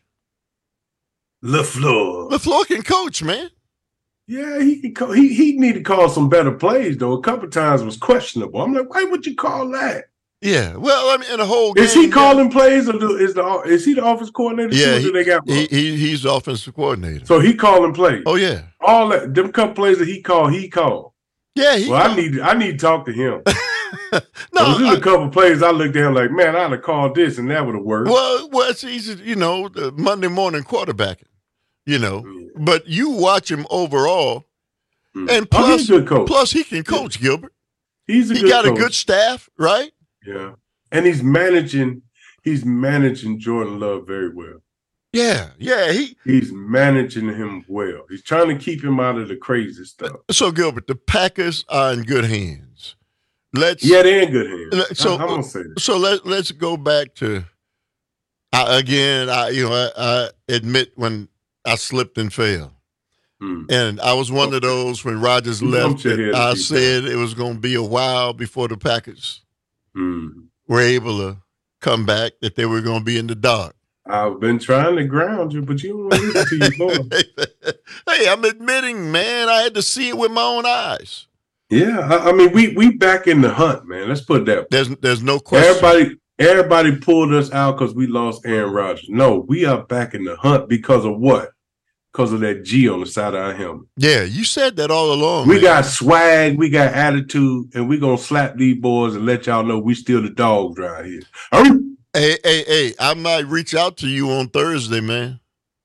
LaFleur. LaFleur can coach, man. Yeah, he can call, he he need to call some better plays though. A couple times was questionable. I'm like, why would you call that? Yeah. Well, I mean, in the whole game. Is he calling plays or do, is the is he the offense coordinator? too, Yeah, or do he, they got he, he he's the offensive coordinator. so he calling plays. Oh yeah. All that them couple plays that he called, he called. Yeah. He Well, I called- need I need to talk to him. No, There's a couple plays I looked at him like, man, I'd have called this and that would have worked. Well, well, it's easy, you know, the Monday morning quarterbacking, you know. But you watch him overall, and Oh, plus, he's a good coach. plus he can coach, Gilbert. He's a he good got coach. a good staff, right? Yeah. And he's managing he's managing Jordan Love very well. Yeah, yeah. He He's managing him well. He's trying to keep him out of the crazy stuff. so Gilbert, the Packers are in good hands. Let's Yeah, they're in good hands. let- so I, am gonna say that. so let let's go back to I, again. I you know I, I admit when I slipped and fell. Hmm. And I was one of those when Rodgers You left. bumped your that head a I few said it was going to be a while before the Packers Hmm. were able to come back, that they were going to be in the dark. I've been trying to ground you, but you don't want to listen to your boy. Hey, I'm admitting, man, I had to see it with my own eyes. Yeah, I, I mean, we we back in the hunt, man. Let's put it that way. There's there's no question. Everybody, everybody pulled us out because we lost Aaron Rodgers. No, we are back in the hunt because of what? Because of that G on the side of our helmet. Yeah, you said that all along. We man. got swag, we got attitude, and we gonna slap these boys and let y'all know we still the dogs around here. Hey, hey, hey, I might reach out to you on Thursday, man.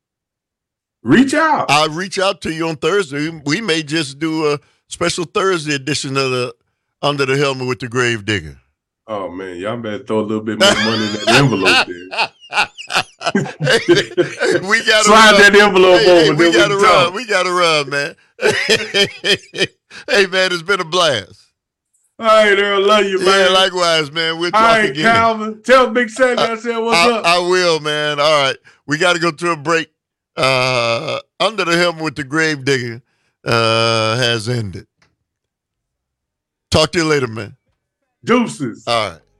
Reach out. I'll reach out to you on Thursday. We may just do a special Thursday edition of the Under the Helmet with the Grave Digger. Oh man, y'all better throw a little bit more money in that envelope there. we gotta Slide run. that envelope Hey, hey, over. we then gotta can run. talk. We gotta run, man. Hey, man, it's been a blast. All right, Earl, love you, man. Yeah, likewise, man. We'll All talk right, again. Calvin, tell Big Sandy I said what's I, up. I will, man. All right, we got to go to a break. Uh, Under the Helmet with the Grave Digger uh, has ended. Talk to you later, man. Deuces. All right.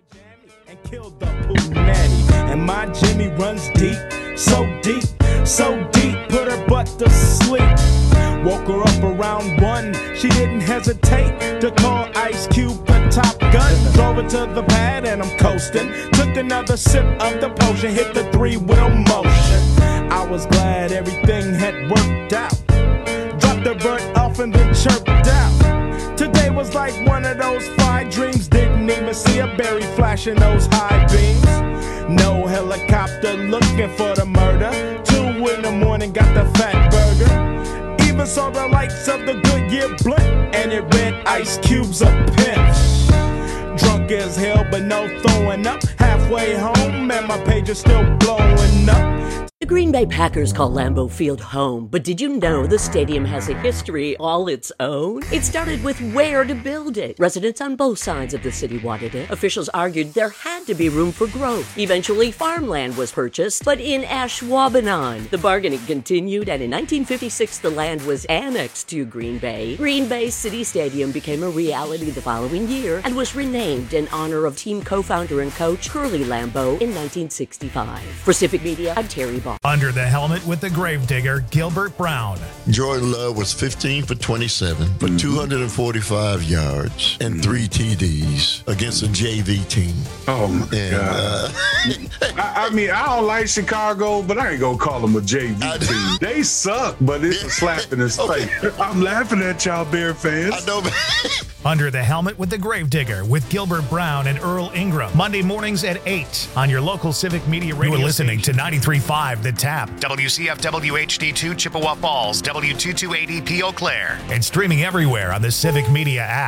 And my Jimmy runs deep, so deep, so deep, put her butt to sleep. Woke her up around one, she didn't hesitate to call Ice Cube the Top Gun. Drove her to the pad and I'm coasting. Took another sip of the potion, hit the three-wheel motion. I was glad everything had worked out. Dropped the bird off and then chirped out. Today was like one of those five dreams. Didn't even see a berry flashing those high beams. No helicopter looking for the murder. Two in the morning, got the fat burger. Even saw the lights of the Goodyear blunt, and it read Ice Cube's a pimp. Drunk as hell, but no throwing up. Halfway home, and my page is still blowing up. The Green Bay Packers call Lambeau Field home, but did you know the stadium has a history all its own? It started with where to build it. Residents on both sides of the city wanted it. Officials argued there had to be room for growth. Eventually, farmland was purchased, but in Ashwaubenon. The bargaining continued, and in nineteen fifty-six, the land was annexed to Green Bay. Green Bay City Stadium became a reality the following year and was renamed in honor of team co-founder and coach Curly Lambeau in nineteen sixty-five. For Civic Media, I'm Terry Ball. Under the helmet with the gravedigger, Gilbert Brown. Jordan Love was fifteen for twenty-seven for Mm-hmm. two hundred forty-five yards and three T Ds against a J V team. Oh my And, God! I, I mean, I don't like Chicago, but I ain't gonna call them a J V team. They suck, but it's a slap in his face. I'm laughing at y'all, Bear fans. I know, man. Under the helmet with the gravedigger with Gilbert Brown and Earl Ingram. Monday mornings at eight on your local Civic Media radio. You're listening to ninety-three point five The Tap. W C F W H D two Chippewa Falls, W two two eighty P Eau Claire. And streaming everywhere on the Civic Media app.